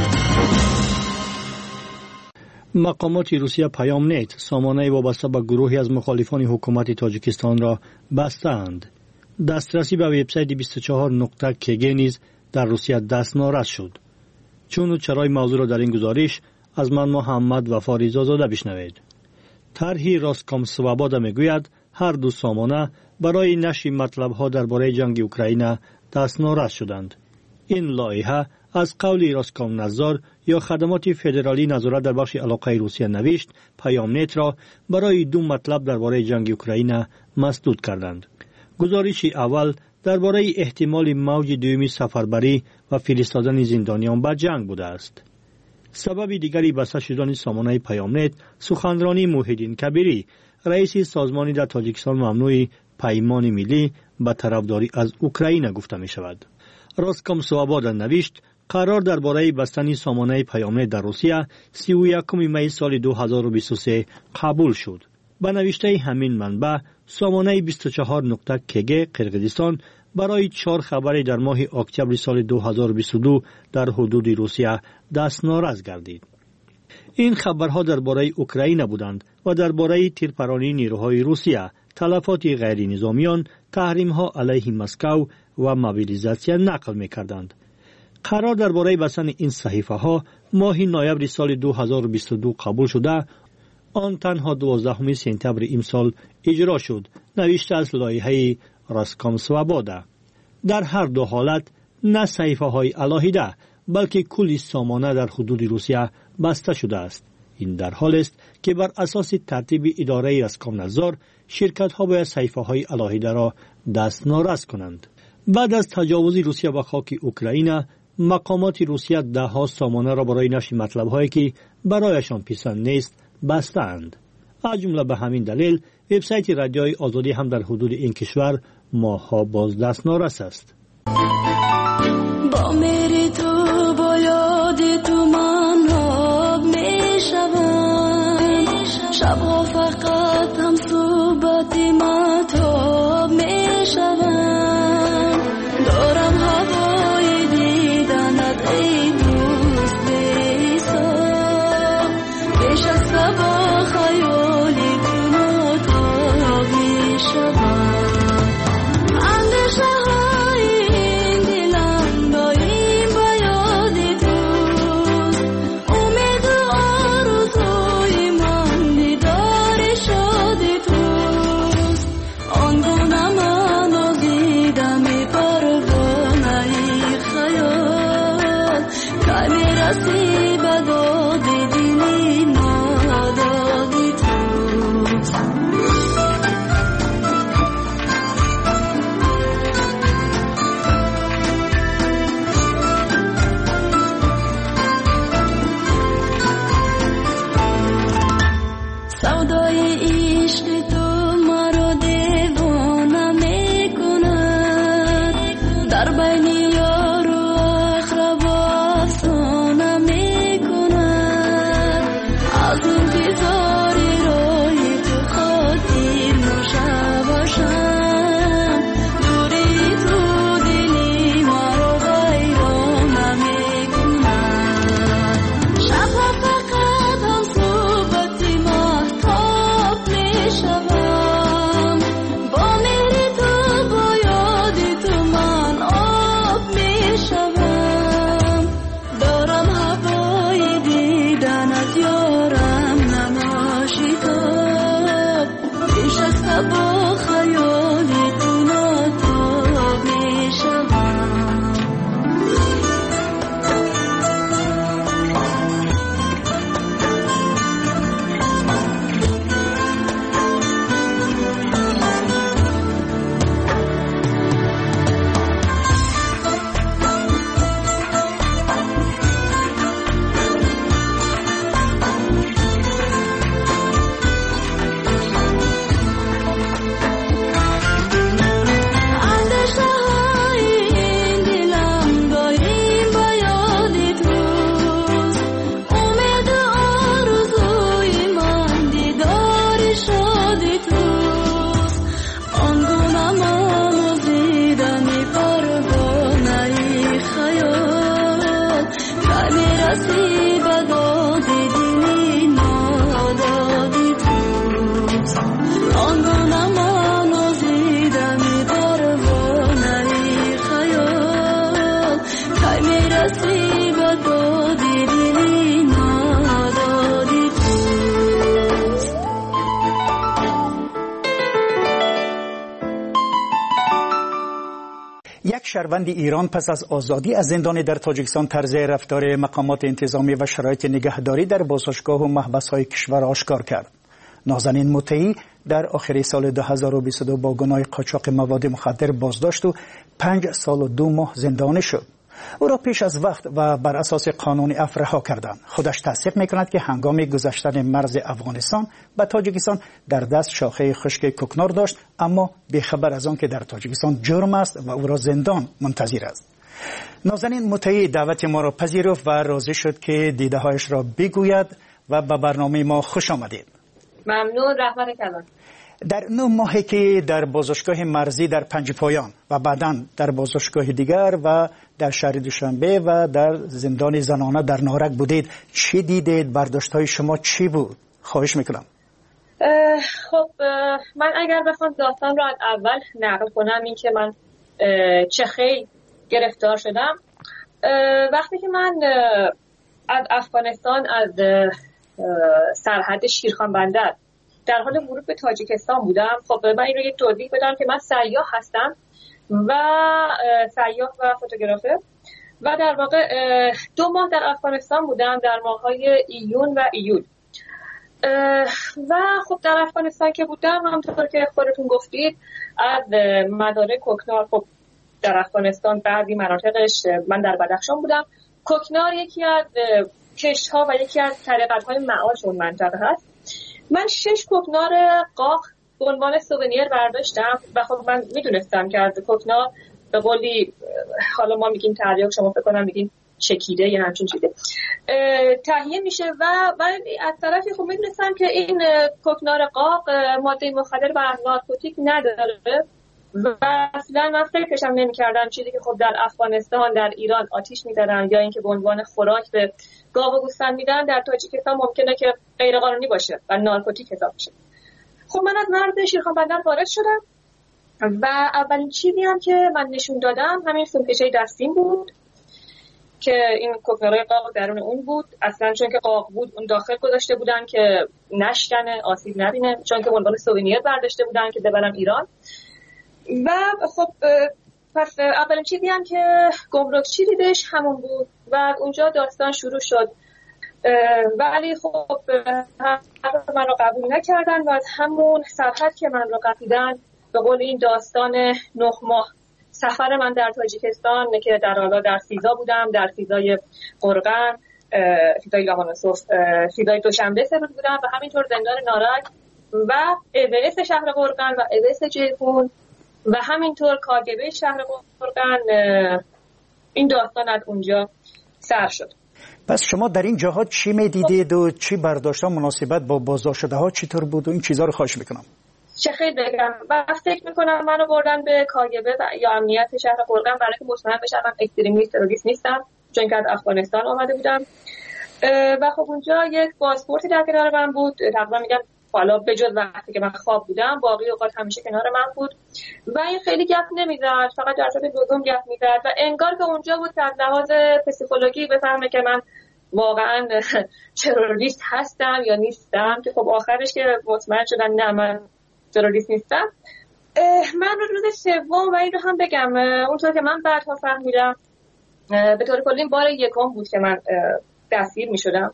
مقامات روسیه پیام نت سامانه وابسته به گروهی از مخالفان حکومت تاجیکستان را بستند. دسترسی به وبسایت 24.kg نیز در روسیه دستنارس شد. چون و چرای موضوع را در این گزارش از من محمد وفا رضازاده بشنوید. طرحی راستکام سوابادا میگوید هر دو سامانه برای نشر مطلب‌ها درباره جنگ اوکراین دستنارس شدند. این لایحه از قول راستکام نظار یا خدمات فدرالی نظارت در بخش علاقه روسیه نوشت پیام نت را برای دو مطلب درباره جنگ اوکراین مسدود کردند. گزارش اول درباره احتمال موج دومی سفربری و فرستادن زندانیان به جنگ بوده است. سبب دیگری بسته شدن سامانه پیام نت سخنرانی موحدین کبیری رئیس سازمانی در تاجیکستان ممنوع پیمان ملی به طرفداری از اوکراین گفته می شود. راستکام سوابادا نوشت قرار درباره بستن سامانه پیام نت در روسیه 31 می سال 2023 قبول شد. به نوشته همین منبع سامانه 24.kg قرقیزستان برای 4 خبری در ماه اکتبر سال 2022 در حدود روسیه دستنارس گردید. این خبرها درباره اوکراین بودند و درباره تیرپرانی نیروهای روسیه، تلفات غیر نظامیان، تحریم‌ها علیه مسکو و موبیلیزاسیون نقل می‌کردند. قرار درباره بستن این صحیفه‌ها ماه نوامبر سال 2022 قبول شده، آن تنها 12 سپتامبر امسال اجرا شد، نوشته از لایحه راستکام سوابادا. در هر دو حالت نه صحیفه‌های علاهیده بلکه کل سامانه در حدود روسیه بسته شده است. این در حال است که بر اساس ترتیب اداره راستکام نظار شرکت‌ها باید صحیفه‌های علاهیده را دستنارس کنند. بعد از تجاوز روسیه به خاک اوکراین، مقامات روسیه ده‌ها سامانه را برای نشر مطلب‌هایی که برایشان پسند نیست بستند. از جمله به همین دلیل وبسایت رادیوی آزادی هم در حدود این کشور ماه‌ها باز دستنارس است. با میری تو با یاد تو من آب میشوم، شبها فقط هم صحبت مطاب میشوم. دارم هوای دیدنت ای دوست بی‌حساب، بیش از صبح خیالی تو مطاب میشوم. رسی به دادی دلی نادادی توست آنگونه من آزیدمی پروانه خیال کی میرسی به دادی دلی نادادی توست. یک شهروند ایران پس از آزادی از زندان در تاجیکستان طرز رفتار مقامات انتظامی و شرایط نگهداری در بازداشتگاه و محبس‌های کشور آشکار کرد. نازنین مطیعی در آخر سال 2022 با گناه قاچاق مواد مخدر بازداشت و 5 سال و 2 ماه زندانی شد. او را پیش از وقت و بر اساس قانون عفو رها کردند. خودش تصدیق می‌کند که هنگام گذشتن مرز افغانستان به تاجیکستان در دست شاخه خشک کوکنار داشت، اما بی‌خبر از آن که در تاجیکستان جرم است و او را زندان منتظر است. نازنین مطیعی دعوت ما را پذیرفت و راضی شد که دیده‌هایش را بگوید و به برنامه ما خوش آمدید. ممنون. رحمت کلام. در 9 ماهی که در بازداشتگاه مرزی در پنجپایان و بعداً در بازداشتگاه دیگر و در شهر دوشنبه و در زندان زنانه در نارک بودید، چی دیدید؟ برداشت‌های شما چی بود؟ خواهش میکنم. خب من اگر بخوام داستان رو از اول نقل کنم، این که من چه خیلی گرفتار شدم وقتی که من از افغانستان از سرحد شیرخان بندر در حال ورود به تاجیکستان بودم. خب من این رو یک توضیح بدم که من سیاح هستم و سیاح و فوتوگرافر و در واقع 2 ماه در افغانستان بودم، در ماه‌های ایون و ایول. و خب در افغانستان که بودم، همونطور که خودتون گفتید، از مدار کوکنار، خب در افغانستان بعضی مناطقش، من در بدخشان بودم، کوکنار یکی از کشت‌ها و یکی از طریقت‌های معاش اون منطقه هست. من 6 کوکنار قاق به عنوان سوونیر برداشتم و خب من میدونستم که از کوکنار به قولی، حالا ما میگیم تریاک، شما فکر کنم میگین چکیده یا همچین چیزه، تهیه میشه و از طرفی خب میدونستم که این کوکنار قاق ماده مخدر و نارکوتیک نداره و اصلا من فکرشم نمی‌کردم چیزی که خب در افغانستان، در ایران آتیش می‌زدن یا اینکه به عنوان خوراک به گاو و گوسفند میدن، در تاجیکستان ممکنه که غیر قانونی باشه و نارکوتیک حساب بشه. خب من از مرز شیرخان بندر وارد شدم و اولین چیزی هم که من نشون دادم همین سومکشه دستیم بود که این کوکنارای قاق درون اون بود. اصلا چون که قاق بود اون داخل گذاشته بودن که نشکنه، آسیب نبینه، چون که به عنوان سوونیر برداشته بودن که ببرم ایران. و خب پس اولین چیزی هم که گمرکچی دیدش همون بود و اونجا داستان شروع شد. ولی خب من رو قبول نکردن و از همون سرحد که من رو قپیدن، به قول این داستان 9 ماه سفر من در تاجیکستان که در حالا در سیزا بودم، در سیزای قرغن، سیزای لاهانوسوف، سیزای دوشنبه سپید بودم و همینطور زندان نارک و اویس شهر قرغن و اویس جیفون و همینطور کاگبه شهر قرغن. این داستان از اونجا سر شد. پس شما در این جاها چی میدیدید و چی برداشتها مناسبت با بازداشت شده ها چطور بود و این چیزها رو خواهش میکنم. چه خیلی بگم و فکر میکنم منو بردن به کاگبه یا امنیت شهر قرغن برای که مطمئن بشم من اکستریمیست تروریست نیستم، چون که از افغانستان آمده بودم. و خب اونجا یک پاسپورتی در کنار من بود، تقریبا میگم حالا به جز وقتی که من خواب بودم باقی اوقات همیشه کنار من بود و این خیلی گپ نمیزد، فقط در صورت لزوم گپ میزد و انگار که اونجا بود که از لحاظ پسیکولوژی بفهمه که من واقعا تروریست هستم یا نیستم، که خب آخرش که مطمئن شدن نه من تروریست نیستم. من روز سوم و این رو هم بگم، اونطور که من بعدها فهمیدم به طور کلی بار یکم بود که من دستگیر میشدم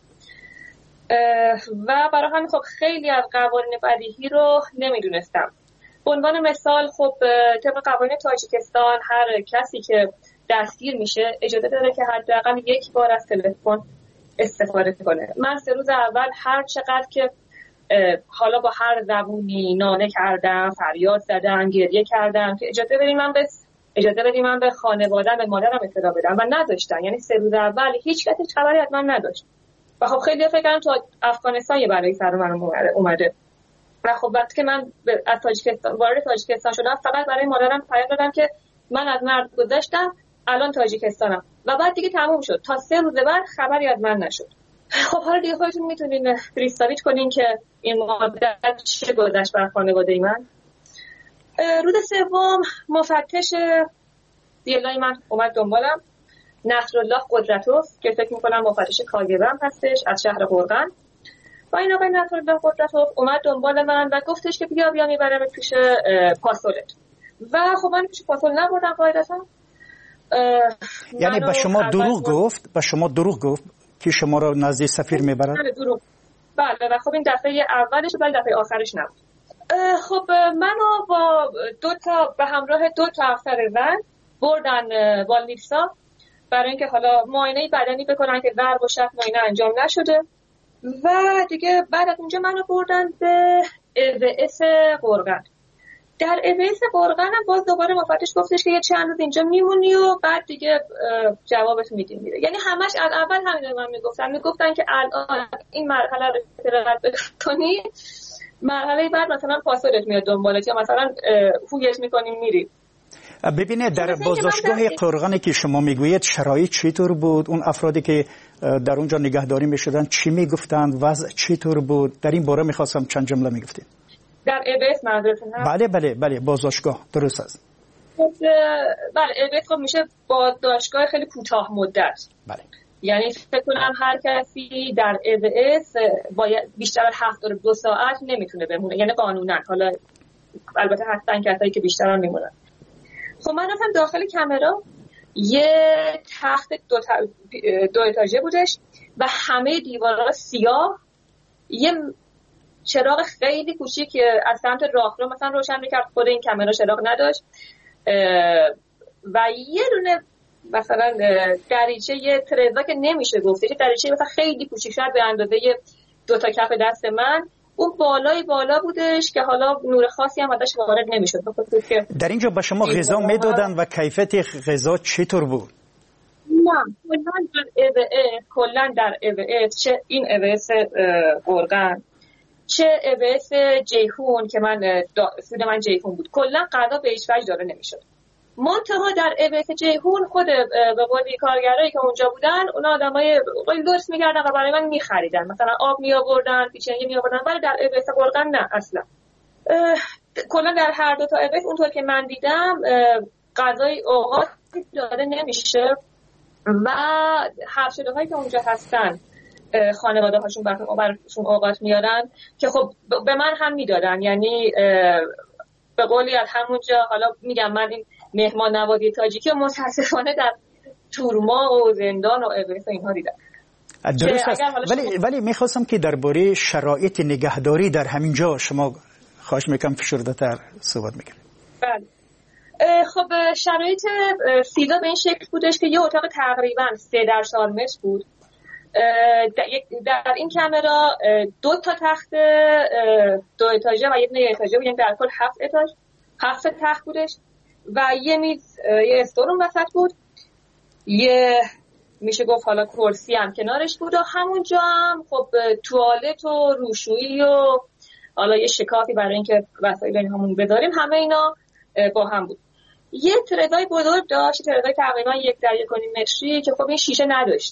و برای همین خب خیلی از قوانین بدیهی رو نمیدونستم. به عنوان مثال خب طبق قوانین تاجیکستان هر کسی که دستگیر میشه اجازه داره که حداقل 1 بار از تلفن استفاده کنه. من 3 روز اول هر چقدر که حالا با هر زبونی ناله کردم، فریاد زدم، گریه کردم که اجازه بدید من به خانواده‌ام، به مادرم اطلاع بدم و نذاشتن. یعنی 3 روز اول هیچ کسی خبری از من نداشت و خب خیلی فکر کردم تو افغانستان یه بلایی سر من اومده و خب وقتی که من از تاجیکستان وارد تاجیکستان شدم فقط برای مادرم پیام دادم که من از مرز گذشتم، الان تاجیکستانم و بعد دیگه تموم شد. تا 3 روز بعد خبری از من نشد. خب حالا دیگه خودتون میتونین ریستاریت کنین که این مدت چه گذشت بر خانواده من. روز سوم مفتش دیلای من اومد دنبالم، نصرالله قدرتوف که فکر میکنم مفتش کاگبه هم هستش از شهر قرغن. و این آقای نصرالله قدرتوف اومد دنبال من و گفتش که بیا میبرم پیش پاسولت. و خب من پیش پاسول نبردم قاعدتا. یعنی به شما دروغ گفت که شما رو نزد سفیر میبرد؟ بله و خب این دفعه اولش ولی دفعه آخرش نبود. خب منو با به همراه 2 افسر زن بردن والنیفسا برای اینکه حالا معاینه بدنی بکنن که ضرب و شتم معاینه انجام نشده. و دیگه بعد از اونجا منو بردن به EWS قرغن. در EWS قرغن هم باز دوباره مفتش گفتش که یه چند روز اینجا میمونی و بعد دیگه جوابت میدیم میره. یعنی همش از اول همین رو من میگفتن که الان این مرحله رو رد بکنی، مرحله بعد مثلا پاسورت میاد دنبالت یا مثلا هویت میکنیم میری. ببینید در بازداشتگاه قرغنی که شما میگویید شرایط چطور بود؟ اون افرادی که در اونجا نگهداری میشدن چی میگفتند؟ وضع چطور بود؟ در این باره میخواستم چند جمله میگفتید. در EWS منظورتون هست؟ بله بازداشتگاه درست است. بله EWS خب میشه بازداشتگاه خیلی کوتاه مدت. بله. یعنی فکر کنم هر کسی در EWS باید بیشتر از 72 ساعت نمیتونه بمونه، یعنی قانونا. حالا البته هستن کسایی که بیشتر هم میمونن. خب من رفتم داخل کامرا، یه تخت 2 اتاژه بودش و همه دیوارها سیاه، یه چراغ خیلی کوچیک که از سمت راهرو مثلا روشن میکرد، خود این کامرا چراغ نداشت و یه دونه مثلا دریچه، یه ترزا که نمیشه گفته، یه دریچه مثلا خیلی کوچیک شد به اندازه 2 تا کف دست من، اون بالا بودش که حالا نور خاصی هم ازش وارد نمیشد. در اینجا به شما غذا میدادن و کیفیت غذا چطور بود؟ نه کلا در EWS چه این EWS قرغن چه EWS جیهون که سود من جیهون بود، کلا غذا به هیچ وجه داده نمیشد. منتها در EWS جیهون خود به قولی کارگرایی که اونجا بودن، اونا آدمای لطف می‌کردن و برای من می‌خریدن، مثلا آب می‌آوردن، پیچنگی می‌آوردن، ولی در EWS قرغن نه اصلا. کلا در هر 2 تا EWS اونطور که من دیدم غذای اوقات داده نمیشه و حبس‌شده‌هایی که اونجا هستن خانواده‌هاشون براشون اوقات میارن که خب به من هم میدادن. یعنی به قولی از همونجا، حالا میگم من این مهمان نوازی تاجیکی متاسفانه در تورما و زندان و EWS اینها دیدم. درست است. ولی میخواستم که درباره شرایط نگهداری در همینجا شما خواهش میکنم فشرده‌تر صحبت میکنید. بله. خب شرایط سیدا به این شکل بودش که یه اتاق تقریبا 3x4 متر بود. در این کامرا 2 تا تخت 2 اتاژه و 1 اتاژه بود، یعنی در کل 7 تخت بودش و یه میز، یه استورون وسط بود، یه میشه گفت حالا کرسی هم کنارش بود و همونجا هم خب توالت و روشویی و حالا یه شکافی برای اینکه وسایل اینهامون بذاریم، همه اینا با هم بود. یه ترزای بزرگ داشت، ترزای تقریبا 1x1.5 متری که خب این شیشه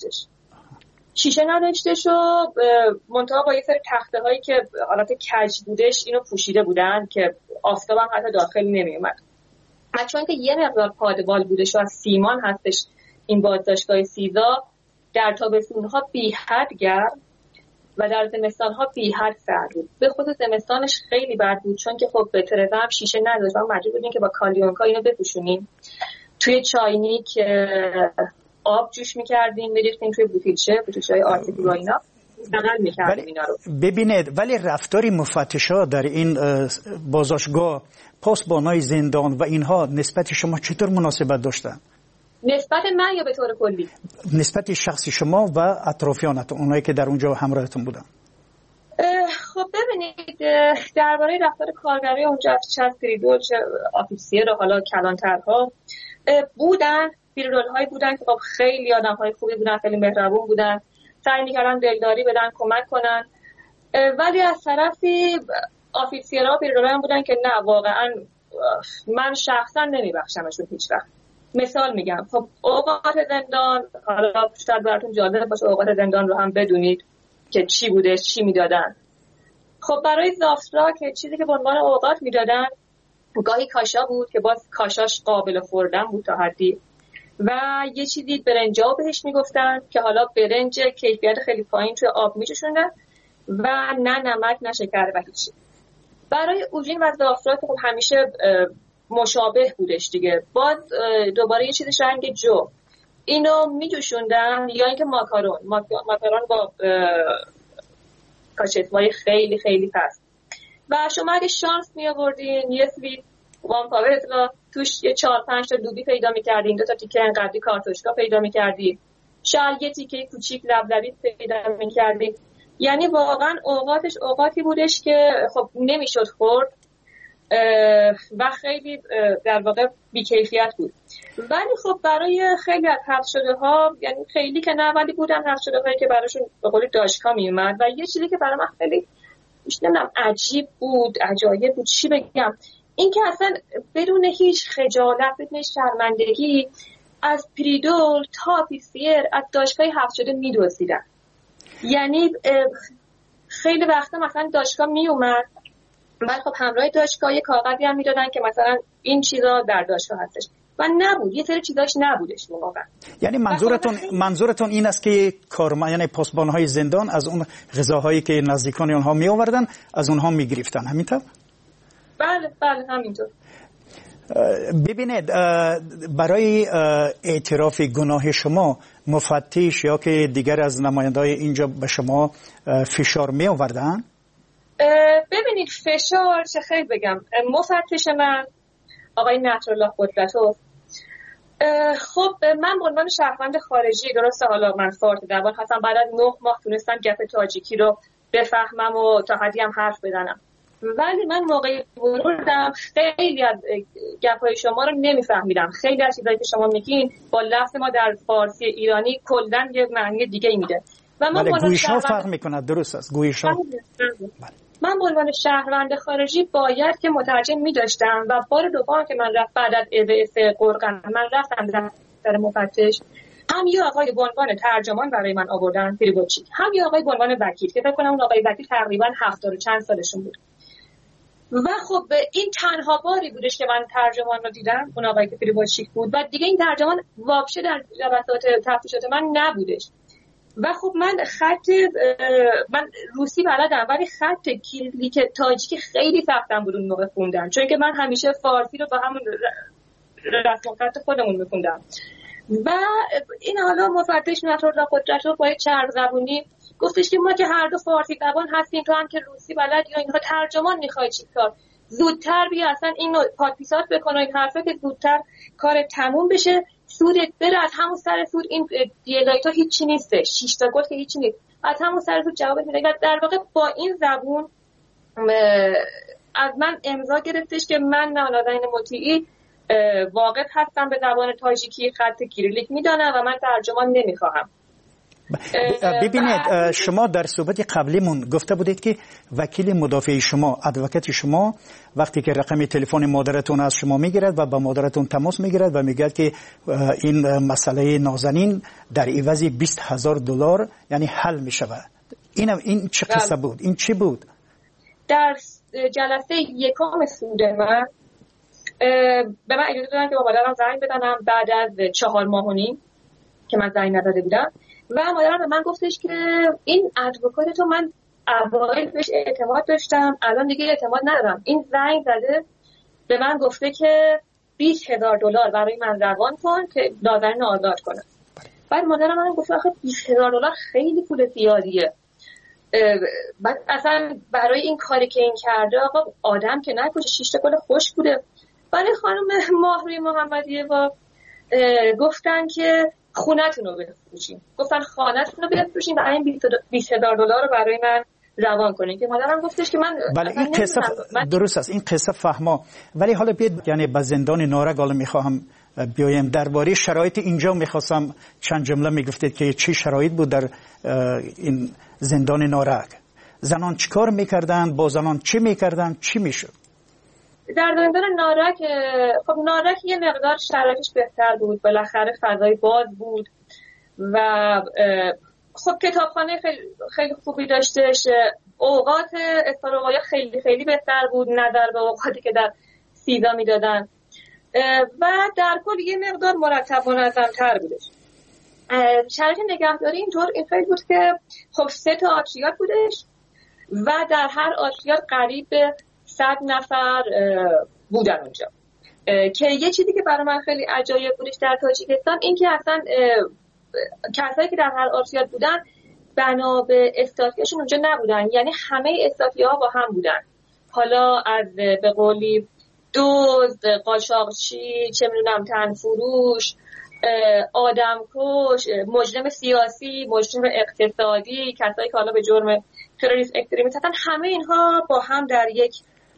نداشتش و منتها با یه سری تخته هایی که حالت کج بودش اینو پوشیده بودن که آفتاب هم حتی داخل نمی اومد. چون که یه مقدار پادبال بودش و از سیمان هستش این بازداشتگاه سیدا، در تابستون‌ها بی حد گرم و در زمستان‌ها بی حد سرد بود. به خصوص زمستانش خیلی بد بود چون که خب ترزا هم شیشه نداشت و مجبور بودیم که با کالیونکا اینو بپوشونیم. توی چاینی که آب جوش می‌کردیم می‌ریختیم توی بوتیلچه‌های آرتیفی و اینا نقل می‌کردیم اینا رو. ببینید ولی رفتاری مفتشا در این بازداشتگاه، پاسبانای زندان و اینها نسبت شما چطور مناسبت داشتن؟ نسبت من یا به طور کلی؟ نسبت شخصی شما و اطرافیانتون، اونایی که در اونجا همراهتون بودن. خب ببینید درباره رفتار کارگرای اونجا چه سریدول چه آفیسیر و حالا کلانترها بودن، بیرول‌هایی بودن که خب خیلی آدم‌های خوبی بودن، خیلی مهربون بودن، سعی می‌کردن دلداری بدن، کمک کنن، ولی از طرفی آفیسیرها بیرول‌ها بودن که نه واقعا من شخصا نمیبخشمشون هیچ وقت. مثال میگم، خب اوقات زندان، حالا شاید براتون جالب باشه اوقات زندان رو هم بدونید که چی بوده، چی میدادن. خب برای زافترا که چیزی که به عنوان اوقات میدادن گاهی کاشا بود که باز کاشاش قابل خوردن بود تا حدی، و یه چیزی برنجا بهش میگفتن که حالا برنج کیفیت خیلی پایین توی آب میچشوندن و نه نمک نه شکر و هیچی. برای اوژین و زافترا خب همیشه مشابه بودش دیگه. باز دوباره یه چیزی رنگ جو اینو میجوشوندن، یا اینکه ماکارون با کاچتوای خیلی خیلی پست. و شما اگه شانس می آوردین یه سویت وان پاور را توش یه 4-5 تا دوبی پیدا می‌کردین، 2 تا تیکه انقدری کارتوشکا پیدا می‌کردین، شاید یه تیکه کوچیک لبلبی پیدا می‌کردین. یعنی واقعا اوقاتش اوقاتی بودش که خب نمیشد خورد و خیلی در واقع بی‌کیفیت بود. ولی خب برای خیلی از حذف شده ها، یعنی خیلی که نه ولی بودن حذف شده هایی که براشون به قول داشکا میومد. و یه چیزی که برای من خیلی نمیدونم عجیب بود، عجایب بود، چی بگم، این که اصلا بدون هیچ خجالت، بدون هیچ شرمندگی از پریدول تا پیسیر از داشکای حذف شده میدوزیدن. یعنی خیلی وقتا مثلا داشکا میومد ولی خب همراه داشکا یه کاغذی هم میدادن که مثلا این چیزا در داشکا هستش و نبود، یه سری چیزاش نبودش واقعا. یعنی منظورتون این است که یعنی پاسبان‌های زندان از اون غذاهایی که نزدیکان اونها می آوردن از اونها می گرفتن، همینطور؟ بله همینطور. ببینید برای اعتراف گناه شما مفتش یا که دیگر از نماینده‌های اینجا به شما فشار می آوردن؟ ببینید فشار چه خیلی بگم، مفتش من آقای نصرالله قدرتو، خب من به عنوان شهروند خارجی، درسته حالا من فارت دوان هستم، بعد از 9 ماه تونستم گپ تاجیکی رو بفهمم و تا حدی هم حرف بزنم، ولی من موقعی ورودم خیلی از گپ‌های شما رو نمیفهمیدم. خیلی از چیزایی که شما میگین با لفظ ما در فارسی ایرانی کلاً یه معنی دیگه ای میده و من گویش‌ها فرق میکنه. درست است گویش‌ها. من به عنوان شهروند خارجی باید که مترجم می‌داشتم و بار دوم که من رفت بعد از EBS قرقن من رفتم در مفتش، هم یه آقای به عنوان ترجمان برای من آوردن پریبوچیک، هم یه آقای به عنوان وکیل که فکر کنم اون آقای وکیل تقریبا 70 و چند سالشون بود. و خب این تنها باری بودش که من ترجمان رو دیدم، اون آقایی که پریبوچیک بود و دیگه این ترجمان واپشه در جلسات تفتیشات من نبودش. و خب من روسی بلدم ولی خط کلیک تاجیکی خیلی سختم بود اون موقع خوندم، چون که من همیشه فارسی رو با همون رسم و خط خودمون میخوندم. و این حالا مفتش نصرالله قدرتو با چرب زبونی گفتش که ما که هر دو فارسی زبان هستیم، تو هم که روسی بلد یا اینها ترجمان میخوای چیکار، زودتر بیا اصلا اینو پادپیسات بکن و این حرفا که زودتر کار تموم بشه، سودت بره از همون سر سود، این دیلایت ها هیچی نیسته، 6 تا گفت که هیچی نیست، از همون سر سود جواب میده. در واقع با این زبون از من امضا گرفتش که من نازنین مطیعی واقف هستم به زبان تاجیکی، خط کیریلیک میدانم و من ترجمان نمیخواهم. ببینید شما در صحبت قبلیمون گفته بودید که وکیل مدافع شما، ادوکات شما، وقتی که رقم تلفن مادرتون از شما میگیرد و با مادرتون تماس میگیرد و میگه که این مسئله نازنین در عوض $20,000 یعنی حل میشود، این چه قصه بود؟ این چی بود؟ در جلسه یکم سود من به من اجازه دادن که با مادرم زنگ بزنم بعد از 4 ماه و نیم که من زنگ نزده بودم و مادرم به من گفتش که این ادوکات تو من اوایل بهش اعتماد داشتم، الان دیگه اعتماد ندارم. این زنگ زده به من گفته که $20,000 برای من روان کن که نازنین آزاد کنه. بعد مادرم من گفت آخه $20,000 خیلی پول زیادیه، بعد اصلا برای این کاری که این کرده آقا آدم که نکشه، 6 تا گل خوش بوده. برای خانم ماهروی محمدیه و گفتن که خونه‌تون رو بفروشین، گفتن خانه‌تون رو بفروشین و این $20,000 رو برای من روان کنین که مادرم گفتش که من بله این قصه درست است، این قصه فهما. ولی حالا بیاد یعنی به زندان نارک حالا میخواهم بیایم، درباره شرایط اینجا میخواستم چند جمله میگفتید که چی شرایط بود در این زندان نارک، زنان چیکار میکردن، با زنان چی میکردن، چی میشد؟ در زندان نارک خب نارک یه مقدار شرایطش بهتر بود، بالاخره فضای باز بود و خب کتابخانه خیلی خوبی داشتش، اوقات افطار خیلی خیلی بهتر بود نظر به اوقاتی که در سیدا میدادن و در کل یه مقدار مرتب و منظم‌تر بودش. شرایط نگهداری اینطور این خیلی بود که خب 3 تا آتریاد بودش و در هر آتریاد قریب به 100 نفر بودن اونجا که یه چیزی که برای من خیلی عجایب بودش در تاجیکستان این که اصلا کسایی که در هر آتریاد بودن بنا به استاتیاشون اونجا نبودن، یعنی همه استاتیاها با هم بودن، حالا از به قولی دزد، قاچاقچی، چه میدونم تنفروش، آدمکش، مجرم سیاسی، مجرم اقتصادی، کسایی که حالا به جرم تروریسم اکستریمیسم هستن، همه اینها با هم در یک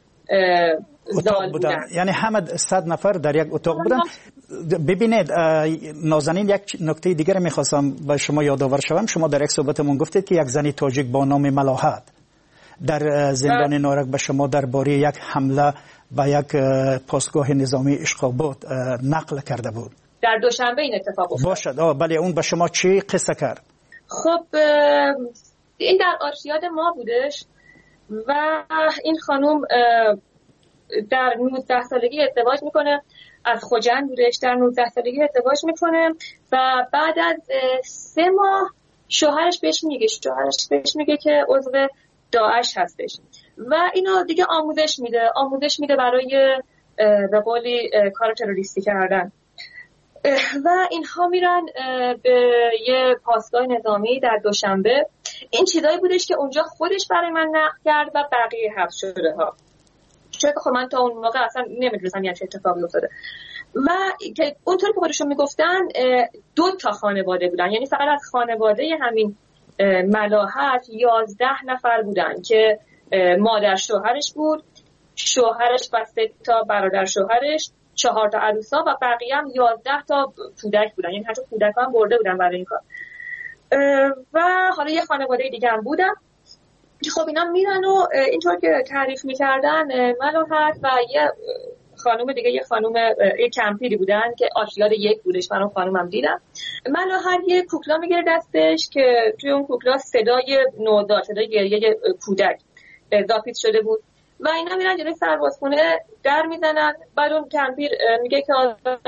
اتاق بودن. یعنی همه 100 نفر در یک اتاق بودن. ببینید نازنین، یک نکته دیگر میخواستم به شما یادآور شوم. شما در یک صحبتمون گفتید که یک زنی تاجیک با نام ملاحت در زندان نارک به شما درباره یک حمله به یک پاسگاه نظامی اشقابات نقل کرده بود. در دوشنبه این اتفاق افتاد. باشد. بله، اون به شما چی قصه کرد؟ خب این در آرشیاد ما بودش و این خانوم در 19 سالگی ازدواج میکنه، از خوجند بودش، در 19 سالگی ازدواج میکنه و بعد از 3 ماه شوهرش بهش میگه که عضو داعش هستش و اینو دیگه آموزش میده برای به قولی کار تروریستی کردن و اینها میرن به یه پاسگاه نظامی در دوشنبه. این چیزایی بودش که اونجا خودش برای من نقل کرد و بقیه حبس شده ها، چون خب من تا اون موقع اصلا نمیدونستم یه چه اتفاقی افتاده و که اونطوری که خودشون میگفتن 2 تا خانواده بودن، یعنی فقط از خانواده همین ملاحت 11 نفر بودن که مادر شوهرش بود، شوهرش و 3 تا برادر شوهرش، 4 تا عروسا و بقیه هم 11 تا کودک بودن، یعنی حتی کودک هم برده بودن برای این کار و حالا یه خانواده دیگه هم بودن. خب اینا میرن و اینطور که تعریف میکردن ملاحت و یه خانوم دیگه، یه کمپیری بودن که آتریاد 1 بودش، من اون خانومم دیدم. ملاحت یه کوکلا میگیره دستش که توی اون کوکلا صدای نوزاد، صدای گریه کودک ضبط شده بود و اینا میرن جلوی سربازخونه در میزنن. بعد اون کمپیر میگه که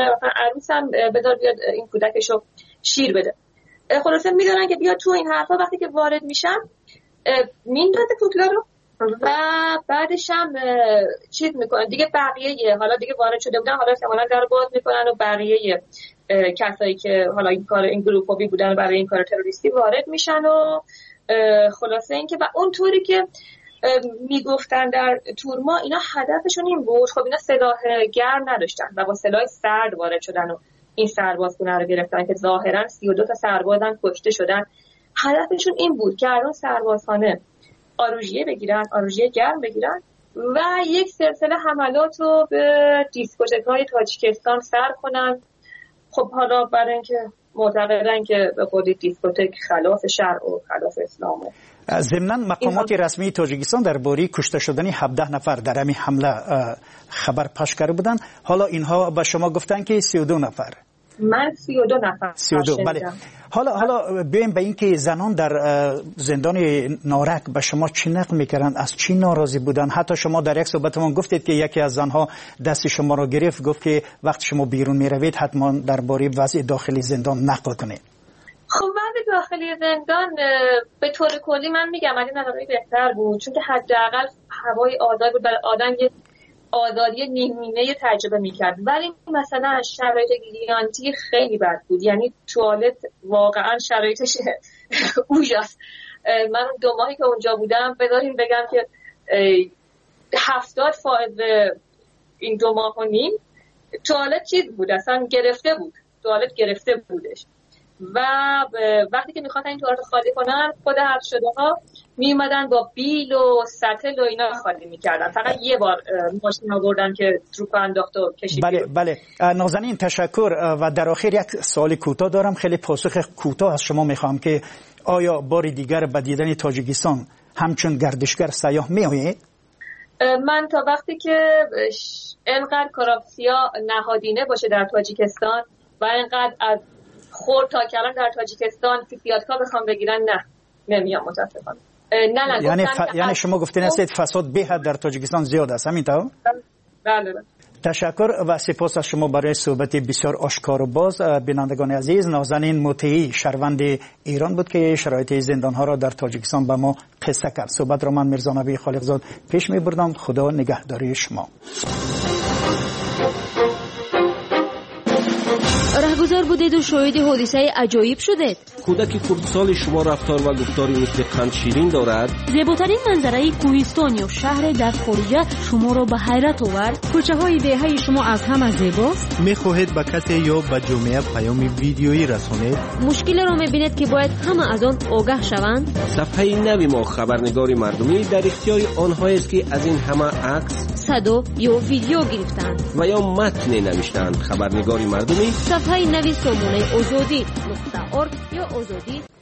عروسم بذار بیاد این کودکشو شیر بده. خلاصه میدونن که بیاد تو این حرفا. وقتی که وارد میشن میندازه کوکلا رو و بعدش هم چیز میکنن دیگه، بقیه حالا دیگه وارد شده بودن، حالا احتمالاً در باز میکنن و بقیه کسایی که حالا این گروپی بودن برای این کار تروریستی وارد میشن و خلاصه این که و اونطوری که میگفتن در تورما اینا هدفشون این بود. خب اینا سلاح گرم نداشتن و با سلاح سرد وارد شدن و این سربازخونه رو گرفتن که ظاهرا 32 تا سربازم کشته شدن. هدفشون این بود که الان سربازخانه آروژیه بگیرن، آروژیه گرم بگیرن و یک سلسله حملات رو به دیسکوتک‌های تاجیکستان سر کنن. خب حالا برای اینکه معتقدن که به قول دیسکوتک خلاف شرع و خلاف اسلام. ضمناً مقامات رسمی تاجیکستان درباره کشته شدن 17 نفر در همین حمله خبر پخش کرده بودند. حالا اینها به شما گفتن که 32 نفر. من 32 نفر. 32 بله. حالا بیایم به این که زنان در زندان نارک به شما چی نقل میکردن، از چی ناراضی بودن؟ حتی شما در یک صحبتمون گفتید که یکی از زنها دست شما را گرفت، گفت که وقتی شما بیرون میروید حتما درباره وضع داخلی زندان نقل کنید. خب وضع داخلی زندان به طور کلی من میگم اگه نظری بهتر بود، چون که حداقل هوای آزاد بود، برای آدم یه آزادی نیمه تجربه میکرد. ولی مثلا شرایط گیانتی خیلی بد بود، یعنی توالت واقعا شرایطش اوجاست. من 2 ماهی که اونجا بودم بذارین بگم که 70% این 2 ماه و نیم توالت چیز بود، اصلا توالت گرفته بودش و وقتی که میخواستن این توالت خالی کنن خود حبس شده ها میومدن با بیل و سطل و اینا خالی میکردن. فقط یه بار ماشین آوردن که تروپ انداخت و کشید. بله نازنین تشکر. و در آخر یک سوال کوتاه دارم، خیلی پاسخ کوتاه از شما میخوام که آیا بار دیگر به دیدن تاجیکستان همچون گردشگر سیاح میآیید؟ من تا وقتی که انقدر کراپسیا نهادینه باشه در تاجیکستان و انقدر از خورد تا کلان در تاجیکستان فیفیاتکا بخوام بگیرن نمیام متاسفانه. یعنی شما گفتین هستید فساد به حد در تاجیکستان زیاد است، همینطور؟ بله. تشکر و سپاس از شما برای صحبت بسیار آشکار و باز. بینندگان عزیز، نازنین مطیعی شهروند ایران بود که شرایط زندانها را در تاجیکستان به ما قصه کرد. صحبت را من میرزا نبی خالقزاد پیش میبردم. خدا نگهداری شما. رهگذر بودید و شاهد حادثه عجایب شدید. کودک کردستان شما رفتار و گفتاری مثل قند شیرین دارد. زیباترین منظره کوهستان یا شهر در خارجه شما را به حیرت آورد. کوچه های دهه شما از همه زیباست. میخواهید به کسی یا به جامعه پیام ویدیویی رسانید؟ مشکل را میبینید که باید همه از آن آگاه شوند. صفحه نوی ما خبرنگاری مردمی در اختیار آنهایی است که از این همه عکس، صدا یا ویدیو گرفتند و یا متن نوشتند. خبرنگاری مردمی صفحه نوی سامانه آزادی .org یا آزادی